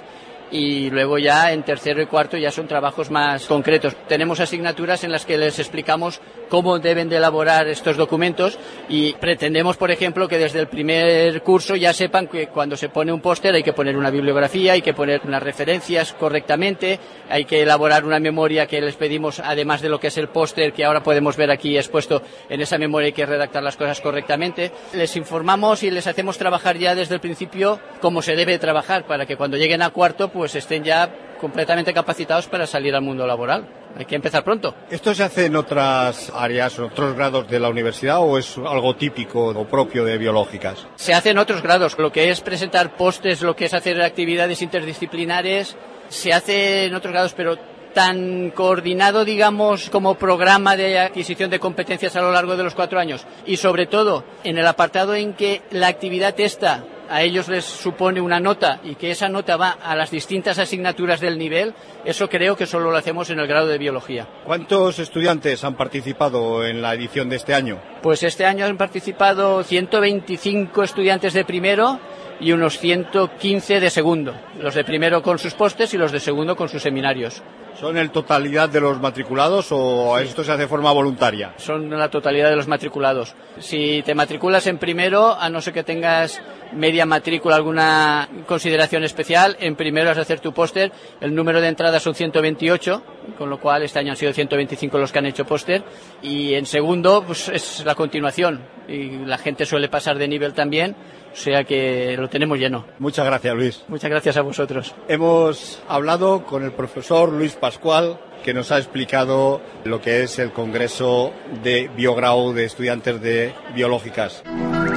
y luego ya en tercero y cuarto ya son trabajos más concretos. Tenemos asignaturas en las que les explicamos cómo deben de elaborar estos documentos y pretendemos, por ejemplo, que desde el primer curso ya sepan que cuando se pone un póster hay que poner una bibliografía, hay que poner unas referencias correctamente, hay que elaborar una memoria que les pedimos, además de lo que es el póster que ahora podemos ver aquí expuesto, en esa memoria hay que redactar las cosas correctamente. Les informamos y les hacemos trabajar ya desde el principio cómo se debe trabajar para que cuando lleguen a cuarto pues estén ya completamente capacitados para salir al mundo laboral. Hay que empezar pronto. ¿Esto se hace en otras áreas, en otros grados de la universidad o es algo típico o propio de biológicas? Se hace en otros grados. Lo que es presentar pósters, lo que es hacer actividades interdisciplinares, se hace en otros grados, pero tan coordinado, digamos, como programa de adquisición de competencias a lo largo de los 4 años. Y sobre todo, en el apartado en que la actividad esta a ellos les supone una nota y que esa nota va a las distintas asignaturas del nivel, eso creo que solo lo hacemos en el grado de biología. ¿Cuántos estudiantes han participado en la edición de este año? Pues este año han participado 125 estudiantes de primero y unos 115 de segundo. Los de primero con sus pósters y los de segundo con sus seminarios. ¿Son el totalidad de los matriculados o esto se hace de forma voluntaria? Son la totalidad de los matriculados. Si te matriculas en primero, a no ser que tengas media matrícula, alguna consideración especial, en primero has de hacer tu póster. El número de entradas son 128, con lo cual este año han sido 125 los que han hecho póster. Y en segundo, pues es la continuación. Y la gente suele pasar de nivel también. O sea que lo tenemos lleno. Muchas gracias, Luis. Muchas gracias a vosotros. Hemos hablado con el profesor Luis Pascual, que nos ha explicado lo que es el Congreso de Biograu de Estudiantes de Biológicas.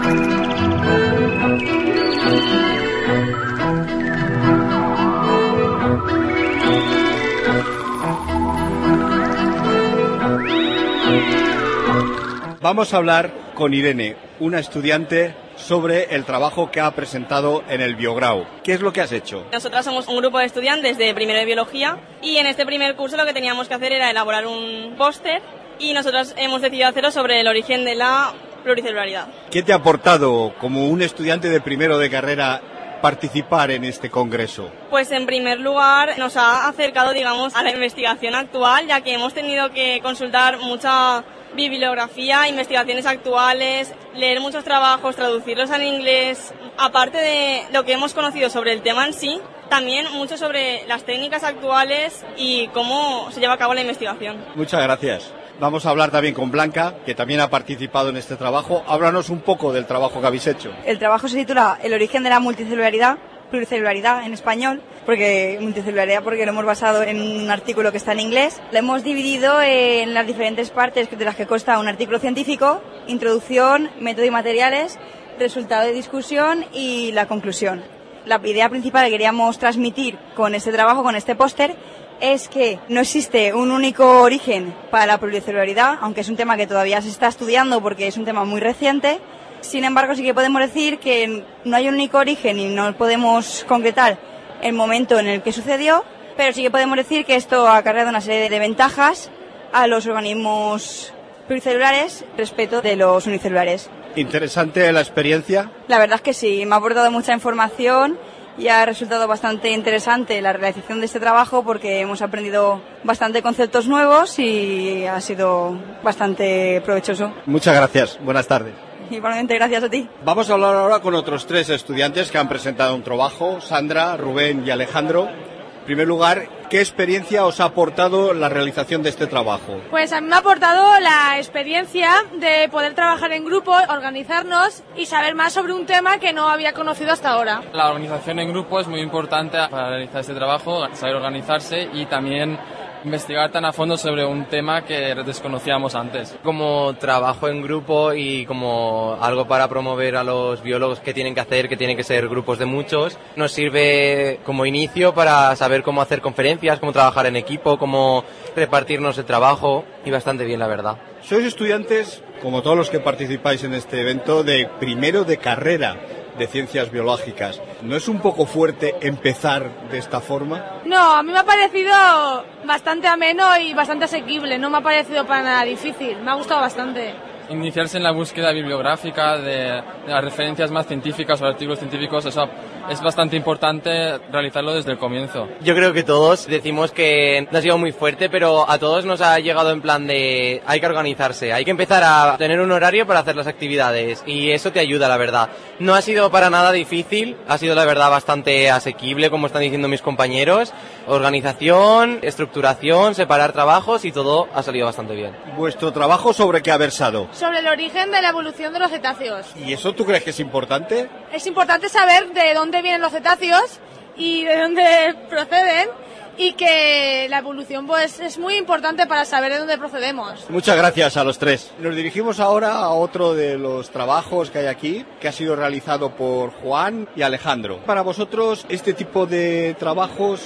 Vamos a hablar con Irene, una estudiante, sobre el trabajo que ha presentado en el Biograu. ¿Qué es lo que has hecho? Nosotras somos un grupo de estudiantes de primero de biología y en este primer curso lo que teníamos que hacer era elaborar un póster y nosotros hemos decidido hacerlo sobre el origen de la pluricelularidad. ¿Qué te ha aportado como un estudiante de primero de carrera participar en este congreso? Pues en primer lugar nos ha acercado, digamos, a la investigación actual, ya que hemos tenido que consultar mucha bibliografía, investigaciones actuales, leer muchos trabajos, traducirlos al inglés. Aparte de lo que hemos conocido sobre el tema en sí, también mucho sobre las técnicas actuales y cómo se lleva a cabo la investigación. Muchas gracias. Vamos a hablar también con Blanca, que también ha participado en este trabajo. Háblanos un poco del trabajo que habéis hecho. El trabajo se titula El origen de la multicelularidad, pluricelularidad en español, porque multicelularidad porque lo hemos basado en un artículo que está en inglés. Lo hemos dividido en las diferentes partes de las que consta un artículo científico, introducción, método y materiales, resultado de discusión y la conclusión. La idea principal que queríamos transmitir con este trabajo, con este póster, es que no existe un único origen para la pluricelularidad, aunque es un tema que todavía se está estudiando porque es un tema muy reciente. Sin embargo, sí que podemos decir que no hay un único origen y no podemos concretar el momento en el que sucedió, pero sí que podemos decir que esto ha acarreado una serie de ventajas a los organismos pluricelulares respecto de los unicelulares. ¿Interesante la experiencia? La verdad es que sí, me ha aportado mucha información y ha resultado bastante interesante la realización de este trabajo porque hemos aprendido bastante conceptos nuevos y ha sido bastante provechoso. Muchas gracias. Buenas tardes. Igualmente, gracias a ti. Vamos a hablar ahora con otros 3 estudiantes que han presentado un trabajo, Sandra, Rubén y Alejandro. En primer lugar, ¿qué experiencia os ha aportado la realización de este trabajo? Pues a mí me ha aportado la experiencia de poder trabajar en grupo, organizarnos y saber más sobre un tema que no había conocido hasta ahora. La organización en grupo es muy importante para realizar este trabajo, saber organizarse y también investigar tan a fondo sobre un tema que desconocíamos antes. Como trabajo en grupo y como algo para promover a los biólogos que tienen que hacer, que tienen que ser grupos de muchos, nos sirve como inicio para saber cómo hacer conferencias, cómo trabajar en equipo, cómo repartirnos el trabajo y bastante bien, la verdad. Sois estudiantes, como todos los que participáis en este evento, de primero de carrera de ciencias biológicas. ¿No es un poco fuerte empezar de esta forma? No, a mí me ha parecido bastante ameno y bastante asequible, no me ha parecido para nada difícil, me ha gustado bastante. Iniciarse en la búsqueda bibliográfica de las referencias más científicas o artículos científicos, eso es bastante importante realizarlo desde el comienzo. Yo creo que todos decimos que no ha sido muy fuerte, pero a todos nos ha llegado en plan de hay que organizarse, hay que empezar a tener un horario para hacer las actividades y eso te ayuda, la verdad. No ha sido para nada difícil, ha sido la verdad bastante asequible, como están diciendo mis compañeros. Organización, estructuración, separar trabajos y todo ha salido bastante bien. ¿Vuestro trabajo sobre qué ha versado? Sobre el origen de la evolución de los cetáceos. ¿Y eso tú crees que es importante? Es importante saber de dónde vienen los cetáceos y de dónde proceden y que la evolución pues es muy importante para saber de dónde procedemos. Muchas gracias a los 3. Nos dirigimos ahora a otro de los trabajos que hay aquí, que ha sido realizado por Juan y Alejandro. Para vosotros, este tipo de trabajos,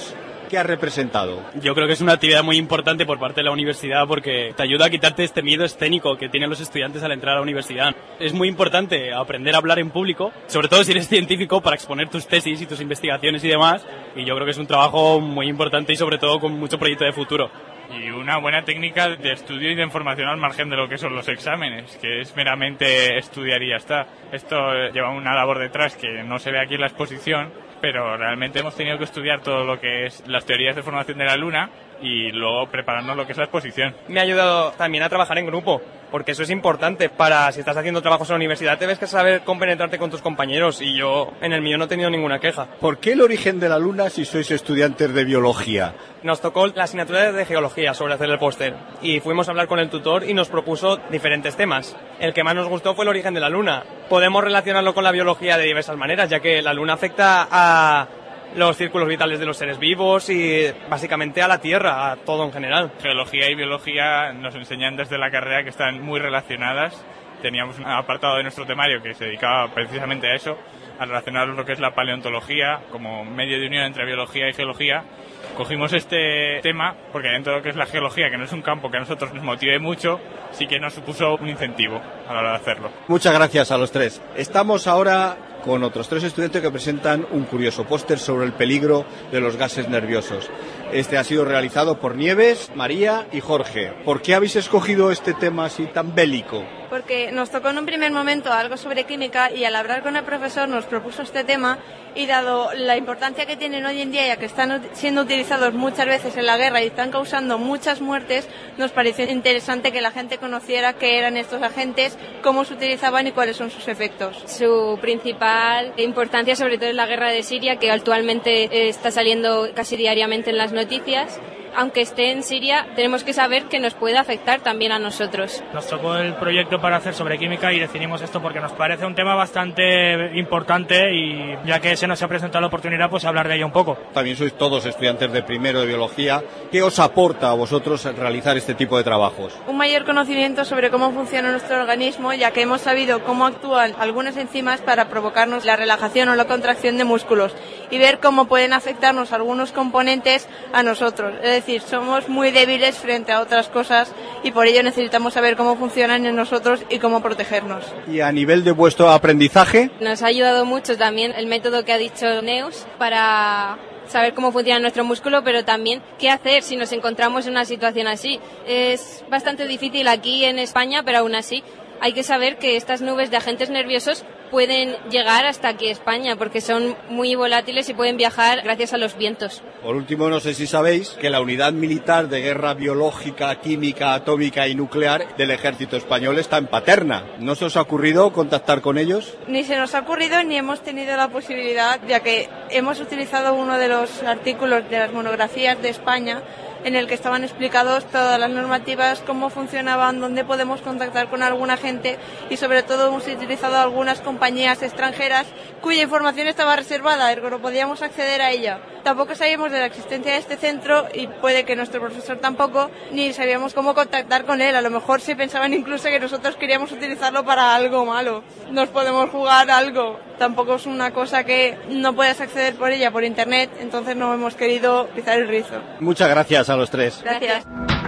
¿qué ha representado? Yo creo que es una actividad muy importante por parte de la universidad porque te ayuda a quitarte este miedo escénico que tienen los estudiantes al entrar a la universidad. Es muy importante aprender a hablar en público, sobre todo si eres científico, para exponer tus tesis y tus investigaciones y demás, y yo creo que es un trabajo muy importante y sobre todo con mucho proyecto de futuro. Y una buena técnica de estudio y de información al margen de lo que son los exámenes, que es meramente estudiar y ya está. Esto lleva una labor detrás que no se ve aquí en la exposición, pero realmente hemos tenido que estudiar todo lo que es las teorías de formación de la Luna y luego prepararnos lo que es la exposición. Me ha ayudado también a trabajar en grupo, porque eso es importante para si estás haciendo trabajos en la universidad, debes que saber compenetrarte con tus compañeros, y yo en el mío no he tenido ninguna queja. ¿Por qué el origen de la Luna si sois estudiantes de biología? Nos tocó la asignatura de geología sobre hacer el póster y fuimos a hablar con el tutor y nos propuso diferentes temas. El que más nos gustó fue el origen de la Luna. Podemos relacionarlo con la biología de diversas maneras, ya que la Luna afecta a los círculos vitales de los seres vivos y básicamente a la Tierra, a todo en general. Geología y biología nos enseñan desde la carrera que están muy relacionadas. Teníamos un apartado de nuestro temario que se dedicaba precisamente a eso, a relacionar lo que es la paleontología como medio de unión entre biología y geología. Cogimos este tema porque dentro de lo que es la geología, que no es un campo que a nosotros nos motive mucho, sí que nos supuso un incentivo a la hora de hacerlo. Muchas gracias a los tres. Estamos ahora con otros tres estudiantes que presentan un curioso póster sobre el peligro de los gases nerviosos. Este ha sido realizado por Nieves, María y Jorge. ¿Por qué habéis escogido este tema así tan bélico? Porque nos tocó en un primer momento algo sobre química y al hablar con el profesor nos propuso este tema, y dado la importancia que tienen hoy en día, ya que están siendo utilizados muchas veces en la guerra y están causando muchas muertes, nos pareció interesante que la gente conociera qué eran estos agentes, cómo se utilizaban y cuáles son sus efectos. Su principal importancia sobre todo es la guerra de Siria, que actualmente está saliendo casi diariamente en las noticias. Aunque esté en Siria, tenemos que saber que nos puede afectar también a nosotros. Nos tocó el proyecto para hacer sobre química y decidimos esto porque nos parece un tema bastante importante, y ya que se nos ha presentado la oportunidad, pues hablar de ello un poco. También sois todos estudiantes de primero de biología. ¿Qué os aporta a vosotros realizar este tipo de trabajos? Un mayor conocimiento sobre cómo funciona nuestro organismo, ya que hemos sabido cómo actúan algunas enzimas para provocarnos la relajación o la contracción de músculos, y ver cómo pueden afectarnos algunos componentes a nosotros. Es decir, somos muy débiles frente a otras cosas y por ello necesitamos saber cómo funcionan en nosotros y cómo protegernos. ¿Y a nivel de vuestro aprendizaje? Nos ha ayudado mucho también el método que ha dicho Neus para saber cómo funciona nuestro músculo, pero también qué hacer si nos encontramos en una situación así. Es bastante difícil aquí en España, pero aún así hay que saber que estas nubes de agentes nerviosos pueden llegar hasta aquí a España porque son muy volátiles y pueden viajar gracias a los vientos. Por último, no sé si sabéis que la Unidad Militar de Guerra Biológica, Química, Atómica y Nuclear del Ejército Español está en Paterna. ¿No se os ha ocurrido contactar con ellos? Ni se nos ha ocurrido ni hemos tenido la posibilidad, ya que hemos utilizado uno de los artículos de las monografías de España en el que estaban explicados todas las normativas, cómo funcionaban, dónde podemos contactar con alguna gente, y sobre todo hemos utilizado algunas compañías extranjeras cuya información estaba reservada, ergo no podíamos acceder a ella. Tampoco sabíamos de la existencia de este centro y puede que nuestro profesor tampoco, ni sabíamos cómo contactar con él. A lo mejor se pensaban incluso que nosotros queríamos utilizarlo para algo malo. Nos podemos jugar algo. Tampoco es una cosa que no puedas acceder por ella por internet, entonces no hemos querido pisar el rizo. Muchas gracias a los tres. Gracias.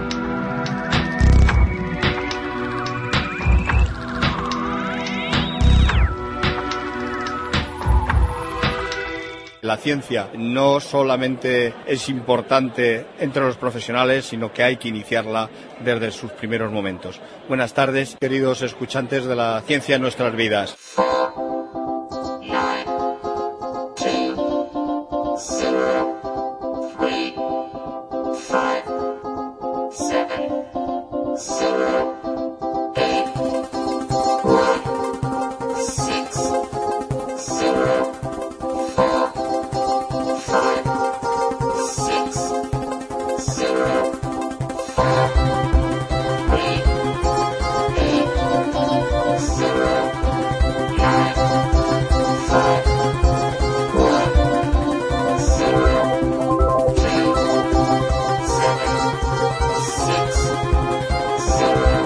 La ciencia no solamente es importante entre los profesionales, sino que hay que iniciarla desde sus primeros momentos. Buenas tardes, queridos escuchantes de la ciencia en nuestras vidas. Zero.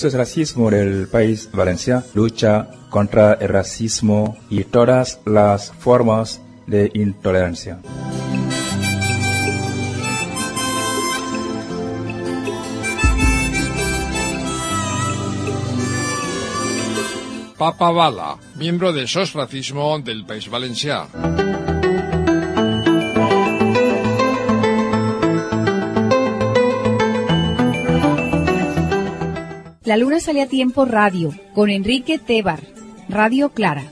Sosracismo del País Valenciano lucha contra el racismo y todas las formas de intolerancia. Papa Bala, miembro de Sosracismo del País Valenciano. La Luna sale a tiempo radio, con Enrique Tebar, Radio Clara.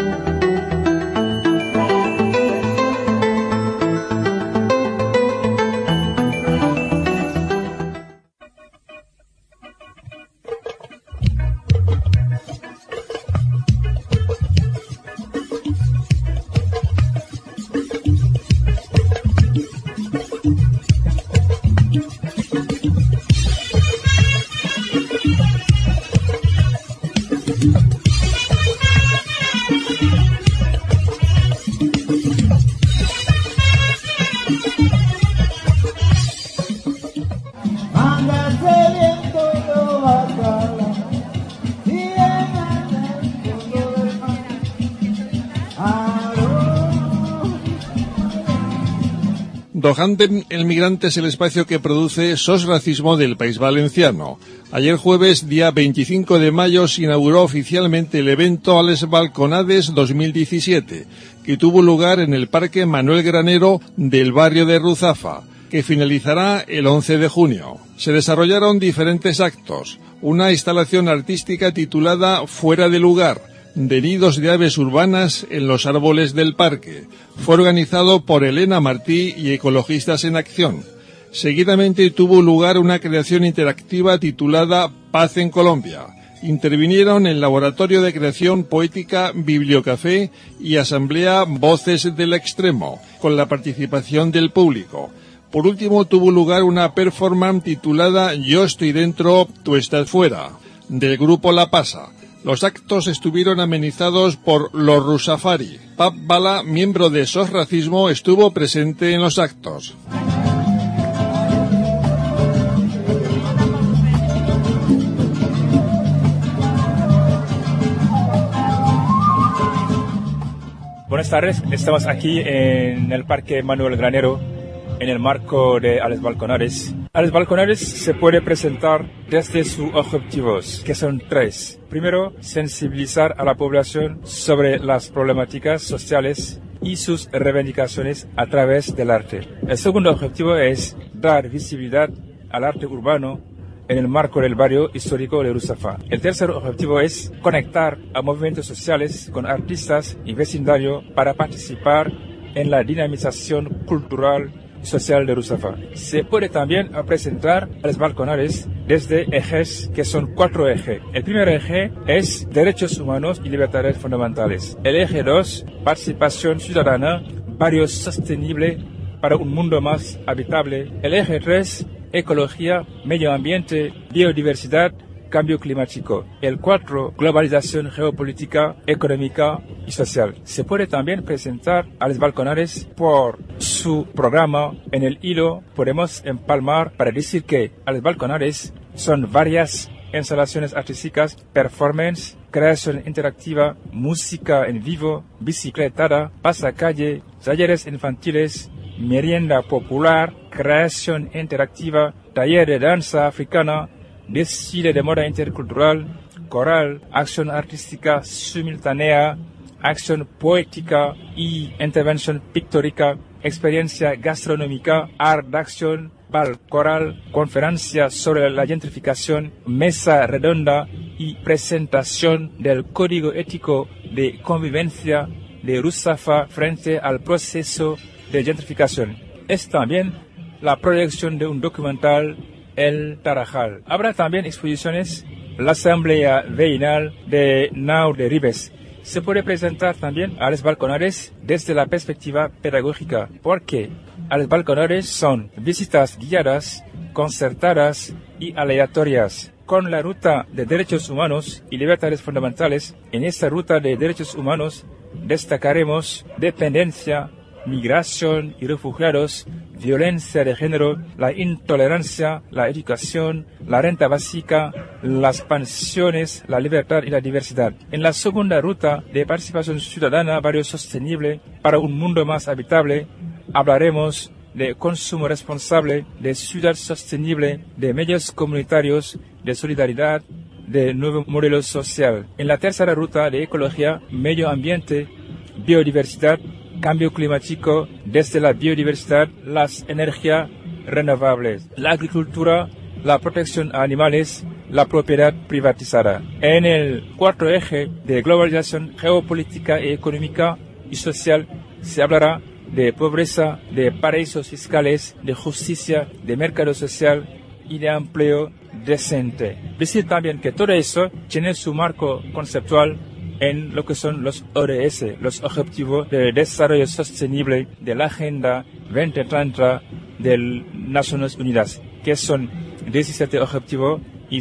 Dojanten el migrante es el espacio que produce Sosracismo del País Valenciano. Ayer jueves, día 25 de mayo, se inauguró oficialmente el evento Ales Balconades 2017, que tuvo lugar en el Parque Manuel Granero del barrio de Ruzafa, que finalizará el 11 de junio. Se desarrollaron diferentes actos. Una instalación artística titulada Fuera de lugar, de nidos de aves urbanas en los árboles del parque. Fue organizado por Elena Martí y Ecologistas en Acción. Seguidamente tuvo lugar una creación interactiva titulada Paz en Colombia. Intervinieron el Laboratorio de Creación Poética Bibliocafé y Asamblea Voces del Extremo, con la participación del público. Por último, tuvo lugar una performance titulada Yo estoy dentro, tú estás fuera, del grupo La Pasa. Los actos estuvieron amenizados por los Rusafari. Pap Bala, miembro de Sosracismo, estuvo presente en los actos. Buenas tardes, estamos aquí en el Parque Manuel Granero, en el marco de Ales Balconades. Ales Balconades se puede presentar desde sus objetivos, que son tres. Primero, sensibilizar a la población sobre las problemáticas sociales y sus reivindicaciones a través del arte. El segundo objetivo es dar visibilidad al arte urbano en el marco del barrio histórico de Ruzafa. El tercer objetivo es conectar a movimientos sociales con artistas y vecindario para participar en la dinamización cultural y social de Ruzafa. Se puede también presentar a los balconales desde ejes que son 4 ejes. El primer eje es derechos humanos y libertades fundamentales. El eje 2, participación ciudadana, barrio sostenible para un mundo más habitable. El eje 3, ecología, medio ambiente, biodiversidad, cambio climático. El 4, globalización geopolítica, económica y social. Se puede también presentar a los balconales por su programa. En el hilo podemos empalmar para decir que a los balconales son varias instalaciones artísticas, performance, creación interactiva, música en vivo, bicicletada, pasacalle, talleres infantiles, merienda popular, creación interactiva, taller de danza africana, desfile de moda intercultural, coral, acción artística simultánea, acción poética y intervención pictórica, experiencia gastronómica, art d'acción, bal coral, conferencia sobre la gentrificación, mesa redonda y presentación del código ético de convivencia de Ruzafa frente al proceso de gentrificación. Es también la proyección de un documental El Tarajal. Habrá también exposiciones, la Asamblea Vecinal de Nau de Ribes. Se puede presentar también a los balconales desde la perspectiva pedagógica, porque a los balconales son visitas guiadas, concertadas y aleatorias. Con la ruta de derechos humanos y libertades fundamentales, en esta ruta de derechos humanos destacaremos dependencia, migración y refugiados, violencia de género, la intolerancia, la educación, la renta básica, las pensiones, la libertad y la diversidad. En la segunda ruta de participación ciudadana, barrio sostenible para un mundo más habitable, hablaremos de consumo responsable, de ciudad sostenible, de medios comunitarios, de solidaridad, de nuevo modelo social. En la tercera ruta de ecología, medio ambiente, biodiversidad, cambio climático, desde la biodiversidad, las energías renovables, la agricultura, la protección a animales, la propiedad privatizada. En el cuarto eje de globalización geopolítica y económica y social se hablará de pobreza, de paraísos fiscales, de justicia, de mercado social y de empleo decente. Decir también que todo eso tiene su marco conceptual en lo que son los ODS, los Objetivos de Desarrollo Sostenible de la Agenda 2030 de Naciones Unidas, que son 17 objetivos y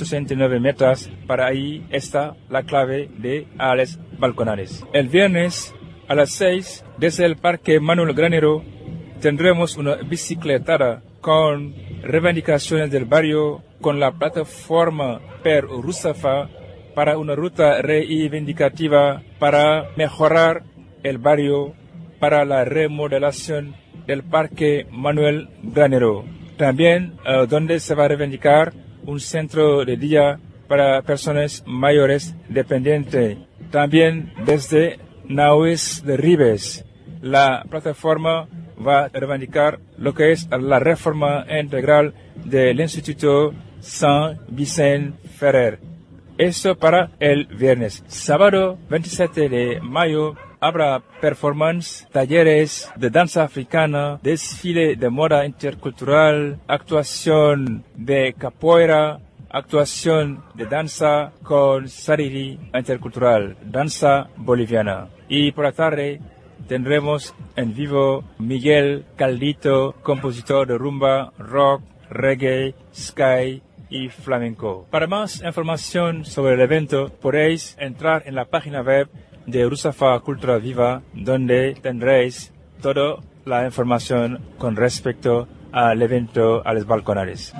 169 metas. Para ahí está la clave de Alex Balconares. El viernes a las 6, desde el Parque Manuel Granero, tendremos una bicicletada con reivindicaciones del barrio, con la plataforma Per Ruzafa, para una ruta reivindicativa para mejorar el barrio, para la remodelación del Parque Manuel Granero. También donde se va a reivindicar un centro de día para personas mayores dependientes. También desde Nahues de Ribes, la plataforma va a reivindicar lo que es la reforma integral del Instituto Saint Vicente Ferrer. Eso para el viernes. Sábado 27 de mayo habrá performance, talleres de danza africana, desfile de moda intercultural, actuación de capoeira, actuación de danza con sariri intercultural, danza boliviana. Y por la tarde tendremos en vivo Miguel Caldito, compositor de rumba, rock, reggae, sky y flamenco. Para más información sobre el evento, podéis entrar en la página web de Ruzafa Cultura Viva, donde tendréis toda la información con respecto al evento Alex Balconares.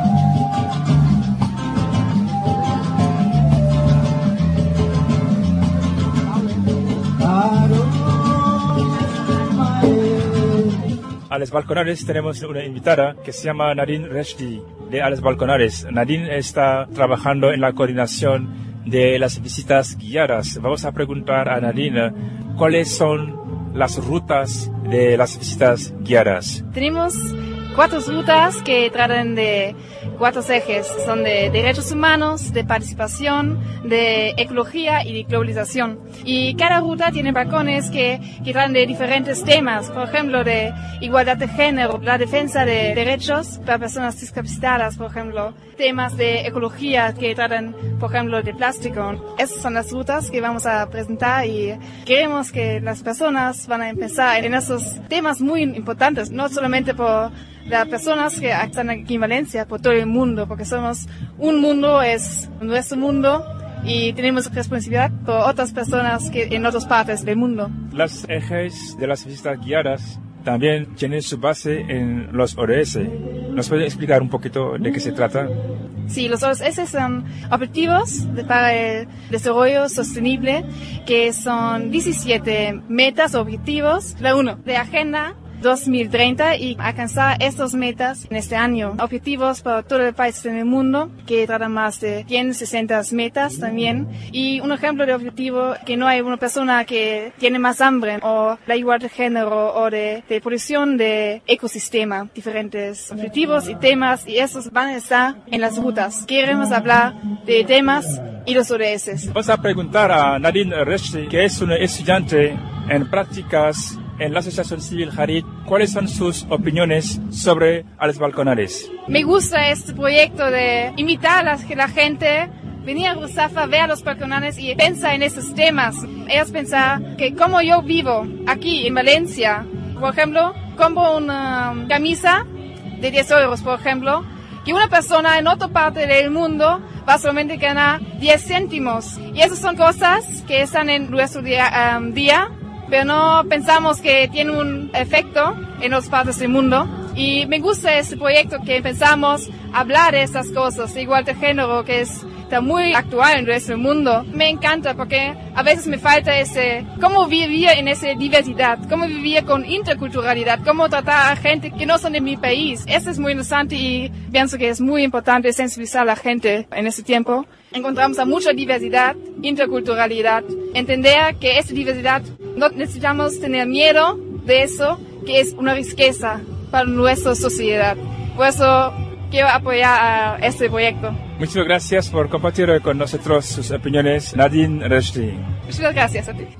Alex Balconares tenemos una invitada que se llama Nadine Reshdi de Alex Balconares. Nadine está trabajando en la coordinación de las visitas guiadas. Vamos a preguntar a Nadine cuáles son las rutas de las visitas guiadas. Tenemos 4 rutas que tratan de 4 ejes. Son de derechos humanos, de participación, de ecología y de globalización. Y cada ruta tiene balcones que tratan de diferentes temas. Por ejemplo, de igualdad de género, la defensa de derechos para personas discapacitadas, por ejemplo. Temas de ecología que tratan, por ejemplo, de plástico. Esas son las rutas que vamos a presentar y queremos que las personas van a empezar en esos temas muy importantes, no solamente por las personas que están aquí en Valencia, por todo el mundo, porque somos un mundo, es nuestro mundo y tenemos responsabilidad por otras personas que en otras partes del mundo. Los ejes de las visitas guiadas también tienen su base en los ODS. ¿Nos puede explicar un poquito de qué se trata? Sí, los ODS son objetivos para el desarrollo sostenible, que son 17 metas, objetivos. La 1, de Agenda 2030 y alcanzar estas metas en este año. Objetivos para todo el país en el mundo que tratan más de 160 metas también. Y un ejemplo de objetivo que no hay una persona que tiene más hambre o la igualdad de género o de protección de ecosistema. Diferentes objetivos y temas y esos van a estar en las rutas. Queremos hablar de temas y los ODS. Vamos a preguntar a Nadine Reshdi, que es una estudiante en prácticas en la Asociación Civil Harit, ¿cuáles son sus opiniones sobre Alex Balconares? Me gusta este proyecto de invitar a la gente venir a Ruzafa, ver a los balconares y pensar en esos temas. Ellos pensar que como yo vivo aquí en Valencia, por ejemplo, compro una camisa de 10 euros, por ejemplo, que una persona en otra parte del mundo va solamente a ganar 10 céntimos. Y esas son cosas que están en nuestro día pero no pensamos que tiene un efecto en otras partes del mundo. Y me gusta este proyecto que pensamos hablar de estas cosas, igual de género, que está muy actual en nuestro mundo. Me encanta porque a veces me falta cómo vivir en esa diversidad, cómo vivir con interculturalidad, cómo tratar a gente que no son de mi país. Eso es muy interesante y pienso que es muy importante sensibilizar a la gente en ese tiempo. Encontramos a mucha diversidad, interculturalidad, entender que esa diversidad no necesitamos tener miedo de eso, que es una riqueza para nuestra sociedad. Por eso quiero apoyar a este proyecto. Muchas gracias por compartir con nosotros sus opiniones, Nadine Reshti. Muchas gracias a ti.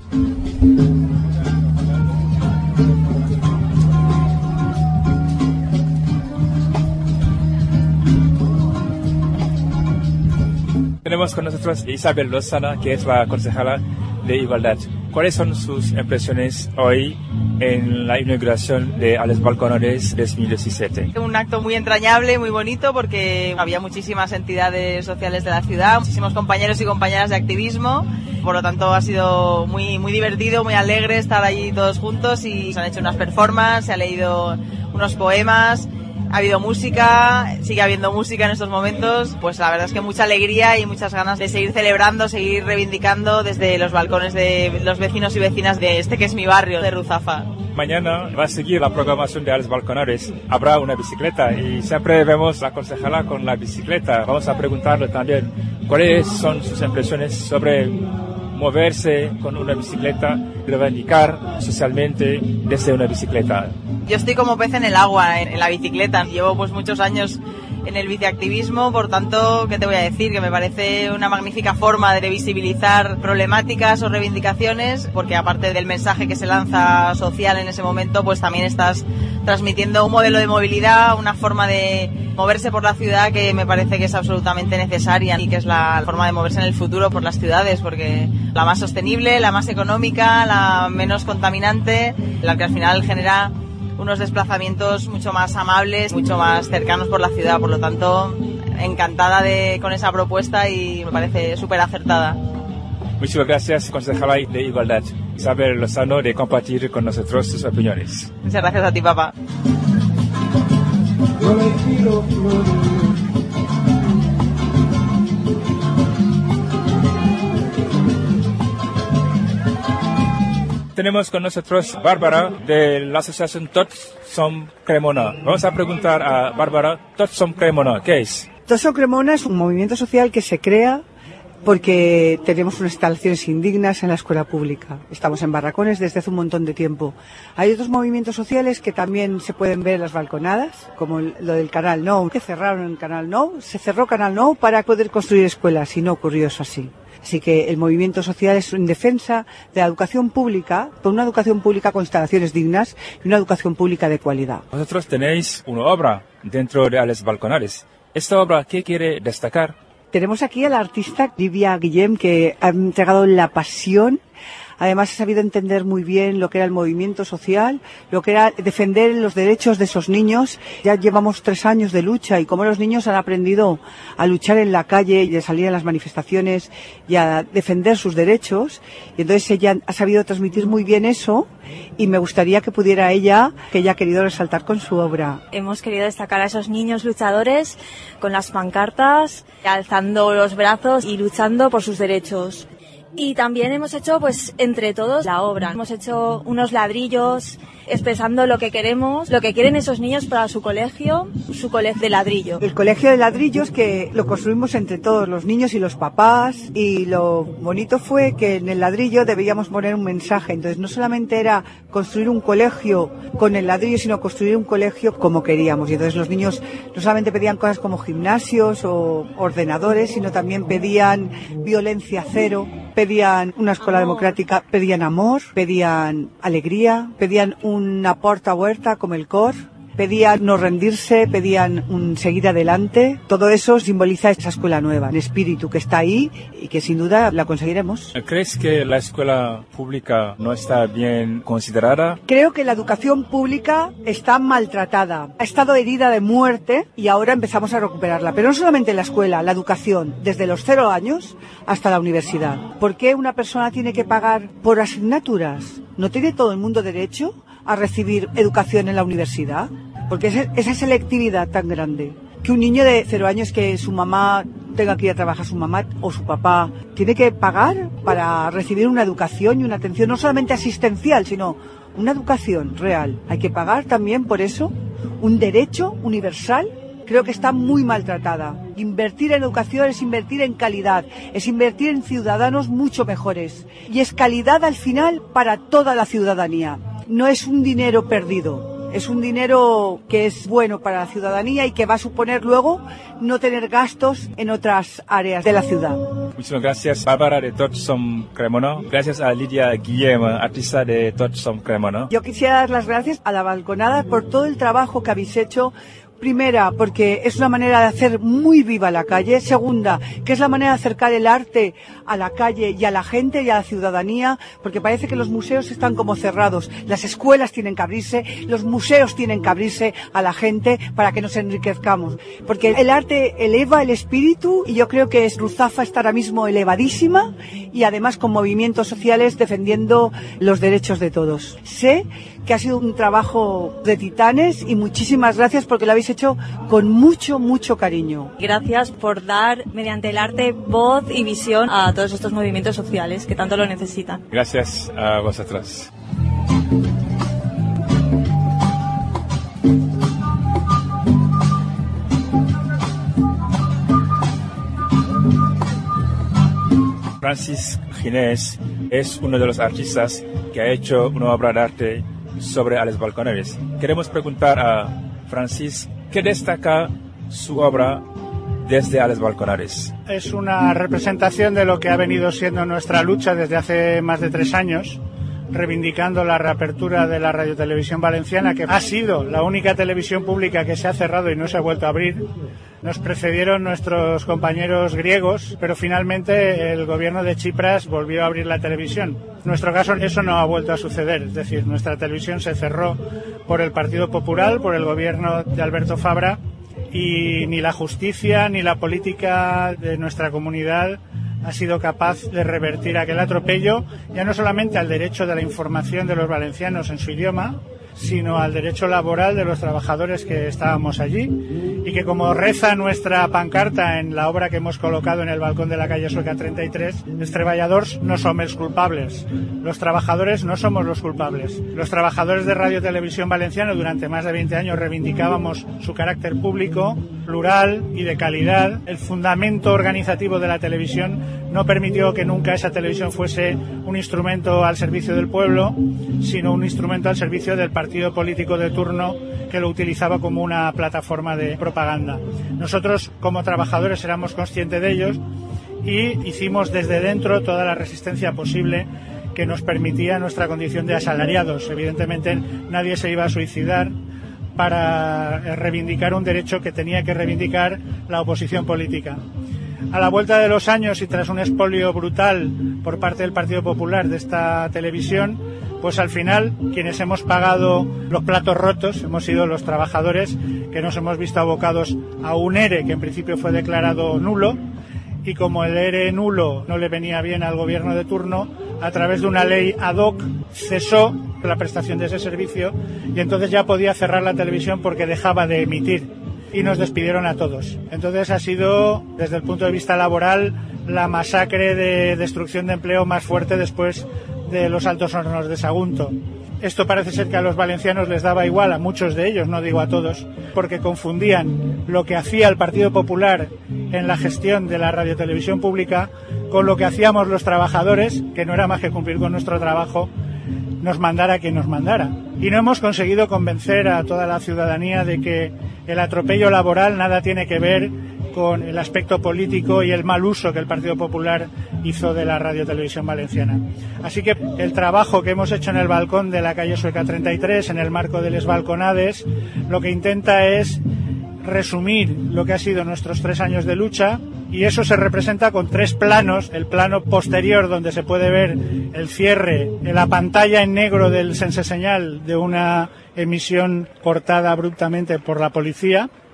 Tenemos con nosotros Isabel Lozana, que es la concejala de Igualdad. ¿Cuáles son sus impresiones hoy en la inauguración de Ales Balconares 2017? Un acto muy entrañable, muy bonito, porque había muchísimas entidades sociales de la ciudad, muchísimos compañeros y compañeras de activismo. Por lo tanto, ha sido muy divertido, muy alegre estar allí todos juntos y se han hecho unas performances, se han leído unos poemas. Ha habido música, sigue habiendo música en estos momentos, pues la verdad es que mucha alegría y muchas ganas de seguir celebrando, seguir reivindicando desde los balcones de los vecinos y vecinas de este que es mi barrio, de Ruzafa. Mañana va a seguir la programación de Ales Balconares. Habrá una bicicleta y siempre vemos la concejala con la bicicleta. Vamos a preguntarle también cuáles son sus impresiones sobre moverse con una bicicleta, reivindicar socialmente desde una bicicleta. Yo estoy como pez en el agua, en la bicicleta. Llevo pues muchos años en el biciactivismo, por tanto, ¿qué te voy a decir? Que me parece una magnífica forma de visibilizar problemáticas o reivindicaciones, porque aparte del mensaje que se lanza social en ese momento, pues también estás transmitiendo un modelo de movilidad, una forma de moverse por la ciudad que me parece que es absolutamente necesaria y que es la forma de moverse en el futuro por las ciudades, porque la más sostenible, la más económica, la menos contaminante, la que al final genera unos desplazamientos mucho más amables, mucho más cercanos por la ciudad. Por lo tanto, encantada con esa propuesta y me parece súper acertada. Muchas gracias, concejala de Igualdad, Isabel Lozano, de compartir con nosotros sus opiniones. Muchas gracias a ti, papá. Tenemos con nosotros Bárbara de la asociación Tots Som Cremona. Vamos a preguntar a Bárbara, Tots Som Cremona, ¿qué es? Tots Som Cremona es un movimiento social que se crea porque tenemos unas instalaciones indignas en la escuela pública. Estamos en barracones desde hace un montón de tiempo. Hay otros movimientos sociales que también se pueden ver en las balconadas, como lo del Canal Nou, que cerraron el Canal Nou. Se cerró Canal Nou para poder construir escuelas y no ocurrió eso así. Así que el movimiento social es en defensa de la educación pública, por una educación pública con instalaciones dignas y una educación pública de calidad. Vosotros tenéis una obra dentro de Ales Balconares. ¿Esta obra qué quiere destacar? Tenemos aquí a la artista Livia Guillem, que ha entregado la pasión. Además, ha sabido entender muy bien lo que era el movimiento social, lo que era defender los derechos de esos niños. Ya llevamos 3 años de lucha y cómo los niños han aprendido a luchar en la calle y a salir a las manifestaciones y a defender sus derechos. Y entonces ella ha sabido transmitir muy bien eso y me gustaría que pudiera ella, que ella ha querido resaltar con su obra. Hemos querido destacar a esos niños luchadores con las pancartas, alzando los brazos y luchando por sus derechos. Y también hemos hecho, pues, entre todos la obra. Hemos hecho unos ladrillos expresando lo que queremos, lo que quieren esos niños para su colegio de ladrillo. El colegio de ladrillos que lo construimos entre todos, los niños y los papás, y lo bonito fue que en el ladrillo debíamos poner un mensaje. Entonces no solamente era construir un colegio con el ladrillo, sino construir un colegio como queríamos. Y entonces los niños no solamente pedían cosas como gimnasios o ordenadores, sino también pedían violencia cero, pedían una escuela democrática, pedían amor, pedían alegría, pedían una porta huerta como el COR, pedían no rendirse, pedían un seguir adelante. Todo eso simboliza esa escuela nueva, el espíritu que está ahí y que sin duda la conseguiremos. ¿Crees que la escuela pública no está bien considerada? Creo que la educación pública está maltratada, ha estado herida de muerte y ahora empezamos a recuperarla. Pero no solamente la escuela, la educación, desde los 0 años hasta la universidad. ¿Por qué una persona tiene que pagar por asignaturas? ¿No tiene todo el mundo derecho a recibir educación en la universidad? Porque esa selectividad tan grande, que un niño de 0 años que su mamá tenga que ir a trabajar, su mamá o su papá, tiene que pagar para recibir una educación y una atención no solamente asistencial, sino una educación real. Hay que pagar también por eso, un derecho universal. Creo que está muy maltratada. Invertir en educación es invertir en calidad, es invertir en ciudadanos mucho mejores. Y es calidad al final para toda la ciudadanía. No es un dinero perdido, es un dinero que es bueno para la ciudadanía y que va a suponer luego no tener gastos en otras áreas de la ciudad. Muchísimas gracias, Bárbara de Tots Som Cremona. Gracias a Lidia Guillem, artista de Tots Som Cremona. Yo quisiera dar las gracias a La Balconada por todo el trabajo que habéis hecho. Primera, porque es una manera de hacer muy viva la calle. Segunda, que es la manera de acercar el arte a la calle y a la gente y a la ciudadanía, porque parece que los museos están como cerrados. Las escuelas tienen que abrirse, los museos tienen que abrirse a la gente para que nos enriquezcamos. Porque el arte eleva el espíritu y yo creo que Ruzafa está ahora mismo elevadísima y además con movimientos sociales defendiendo los derechos de todos. Sé que ha sido un trabajo de titanes y muchísimas gracias porque lo habéis hecho con mucho, mucho cariño. Gracias por dar, mediante el arte, voz y visión a todos estos movimientos sociales que tanto lo necesitan. Gracias a vosotros. Francis Ginés es uno de los artistas que ha hecho una obra de arte sobre a los balconeros. Queremos preguntar a Francis qué destaca su obra desde a los balconeros. Es una representación de lo que ha venido siendo nuestra lucha desde hace más de 3 años, reivindicando la reapertura de la radiotelevisión valenciana, que ha sido la única televisión pública que se ha cerrado y no se ha vuelto a abrir. Nos precedieron nuestros compañeros griegos, pero finalmente el gobierno de Chipras volvió a abrir la televisión. En nuestro caso eso no ha vuelto a suceder, es decir, nuestra televisión se cerró por el Partido Popular, por el gobierno de Alberto Fabra, y ni la justicia ni la política de nuestra comunidad ha sido capaz de revertir aquel atropello, ya no solamente al derecho de la información de los valencianos en su idioma, sino al derecho laboral de los trabajadores que estábamos allí y que, como reza nuestra pancarta en la obra que hemos colocado en el balcón de la calle Sueca 33, los treballadors no som els culpables, los trabajadores no somos los culpables. Los trabajadores de Radio Televisión Valenciana durante más de 20 años reivindicábamos su carácter público, plural y de calidad. El fundamento organizativo de la televisión no permitió que nunca esa televisión fuese un instrumento al servicio del pueblo, sino un instrumento al servicio del partido político de turno que lo utilizaba como una plataforma de propaganda. Nosotros, como trabajadores, éramos conscientes de ellos y hicimos desde dentro toda la resistencia posible que nos permitía nuestra condición de asalariados. Evidentemente, nadie se iba a suicidar para reivindicar un derecho que tenía que reivindicar la oposición política. A la vuelta de los años y tras un expolio brutal por parte del Partido Popular de esta televisión, pues al final quienes hemos pagado los platos rotos hemos sido los trabajadores, que nos hemos visto abocados a un ERE que en principio fue declarado nulo, y como el ERE nulo no le venía bien al gobierno de turno, a través de una ley ad hoc cesó la prestación de ese servicio y entonces ya podía cerrar la televisión porque dejaba de emitir. Y nos despidieron a todos. Entonces ha sido, desde el punto de vista laboral, la masacre de destrucción de empleo más fuerte después de los Altos Hornos de Sagunto. Esto parece ser que a los valencianos les daba igual, a muchos de ellos, no digo a todos, porque confundían lo que hacía el Partido Popular en la gestión de la radiotelevisión pública con lo que hacíamos los trabajadores, que no era más que cumplir con nuestro trabajo, nos mandara quien nos mandara. Y no hemos conseguido convencer a toda la ciudadanía de que el atropello laboral nada tiene que ver con el aspecto político y el mal uso que el Partido Popular hizo de la radiotelevisión valenciana. Así que el trabajo que hemos hecho en el balcón de la calle Sueca 33, en el marco de Les Balconades, lo que intenta es resumir lo que ha sido nuestros 3 años de lucha, y eso se representa con 3 planos. El plano posterior, donde se puede ver el cierre en la pantalla en negro del sense señal de una emisión cortada abruptamente por la policía.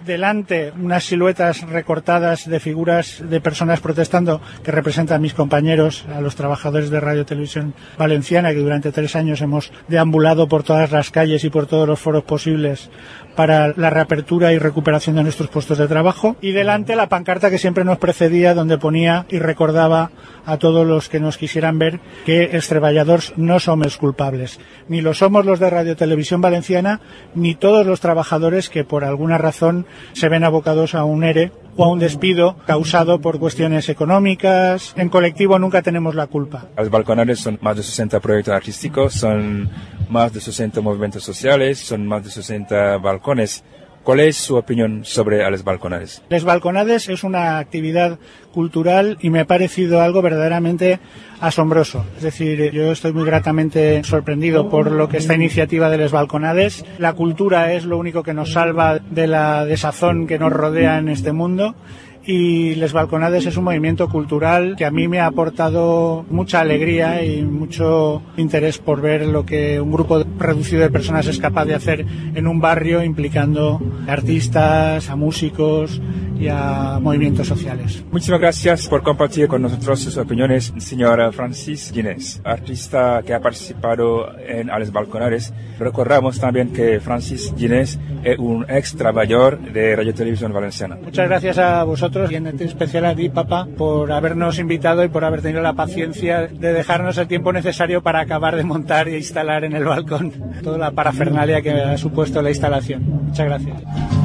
delante unas siluetas recortadas de figuras de personas protestando que representan a mis compañeros, a los trabajadores de Radio Televisión Valenciana, que durante 3 años hemos deambulado por todas las calles y por todos los foros posibles para la reapertura y recuperación de nuestros puestos de trabajo, y delante la pancarta que siempre nos precedía, donde ponía y recordaba a todos los que nos quisieran ver que els treballadors no somos culpables, ni lo somos los de Radio Televisión Valenciana, ni todos los trabajadores que por alguna razón se ven abocados a un ERE o a un despido causado por cuestiones económicas. En colectivo nunca tenemos la culpa. Los balconares son más de 60 proyectos artísticos, son más de 60 movimientos sociales, son más de 60 balcones. ¿Cuál es su opinión sobre los balconares? Les balconades es una actividad cultural y me ha parecido algo verdaderamente asombroso. Es decir, yo estoy muy gratamente sorprendido por lo que esta iniciativa de les balconades. La cultura es lo único que nos salva de la desazón que nos rodea en este mundo. Y Les Balconades es un movimiento cultural que a mí me ha aportado mucha alegría y mucho interés por ver lo que un grupo reducido de personas es capaz de hacer en un barrio, implicando a artistas, a músicos y a movimientos sociales. Muchísimas gracias por compartir con nosotros sus opiniones, señora Francis Ginés, artista que ha participado en Les Balconades. Recordamos también que Francis Ginés es un ex trabajador de Radio Televisión Valenciana. Muchas gracias a vosotros y en especial a ti, papá, por habernos invitado y por haber tenido la paciencia de dejarnos el tiempo necesario para acabar de montar e instalar en el balcón toda la parafernalia que ha supuesto la instalación. Muchas gracias.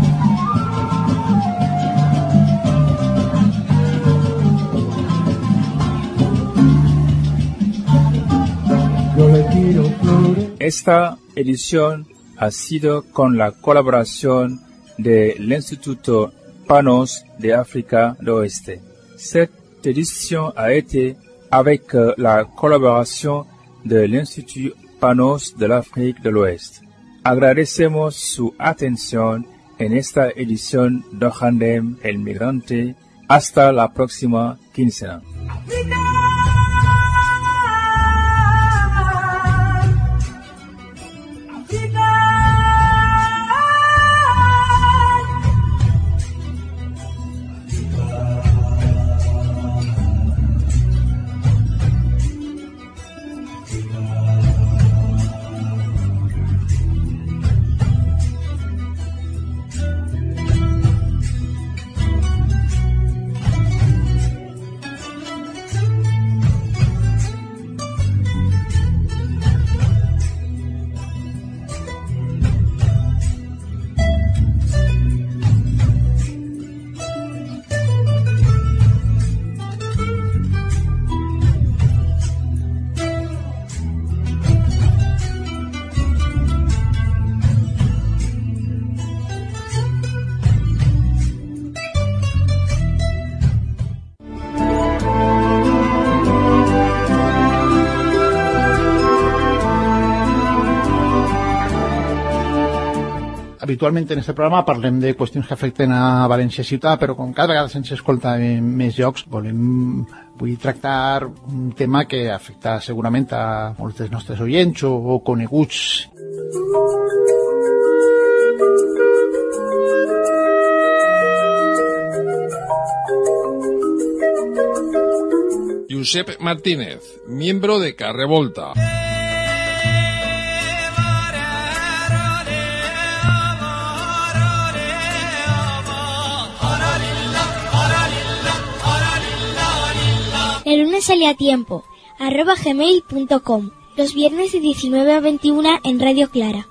Esta edición ha sido con la colaboración del Instituto Panos de África del Oeste. Cette édition a été avec la collaboration de l'Institut Panos de l'Afrique de l'Ouest. Agradecemos su atención en esta edición de Handem el Migrante. Hasta la próxima quincena. Habitualment en este programa parlem de qüestions que afecten a València ciutat, però com cada vegada se'ns escolta en més llocs, vull tractar un tema que afecta segurament a molts dels nostres oients o coneguts. Josep Martínez, miembro de Carrevolta. El lunes sale a tiempo, @gmail.com. Los viernes de 19 a 21 en Radio Clara.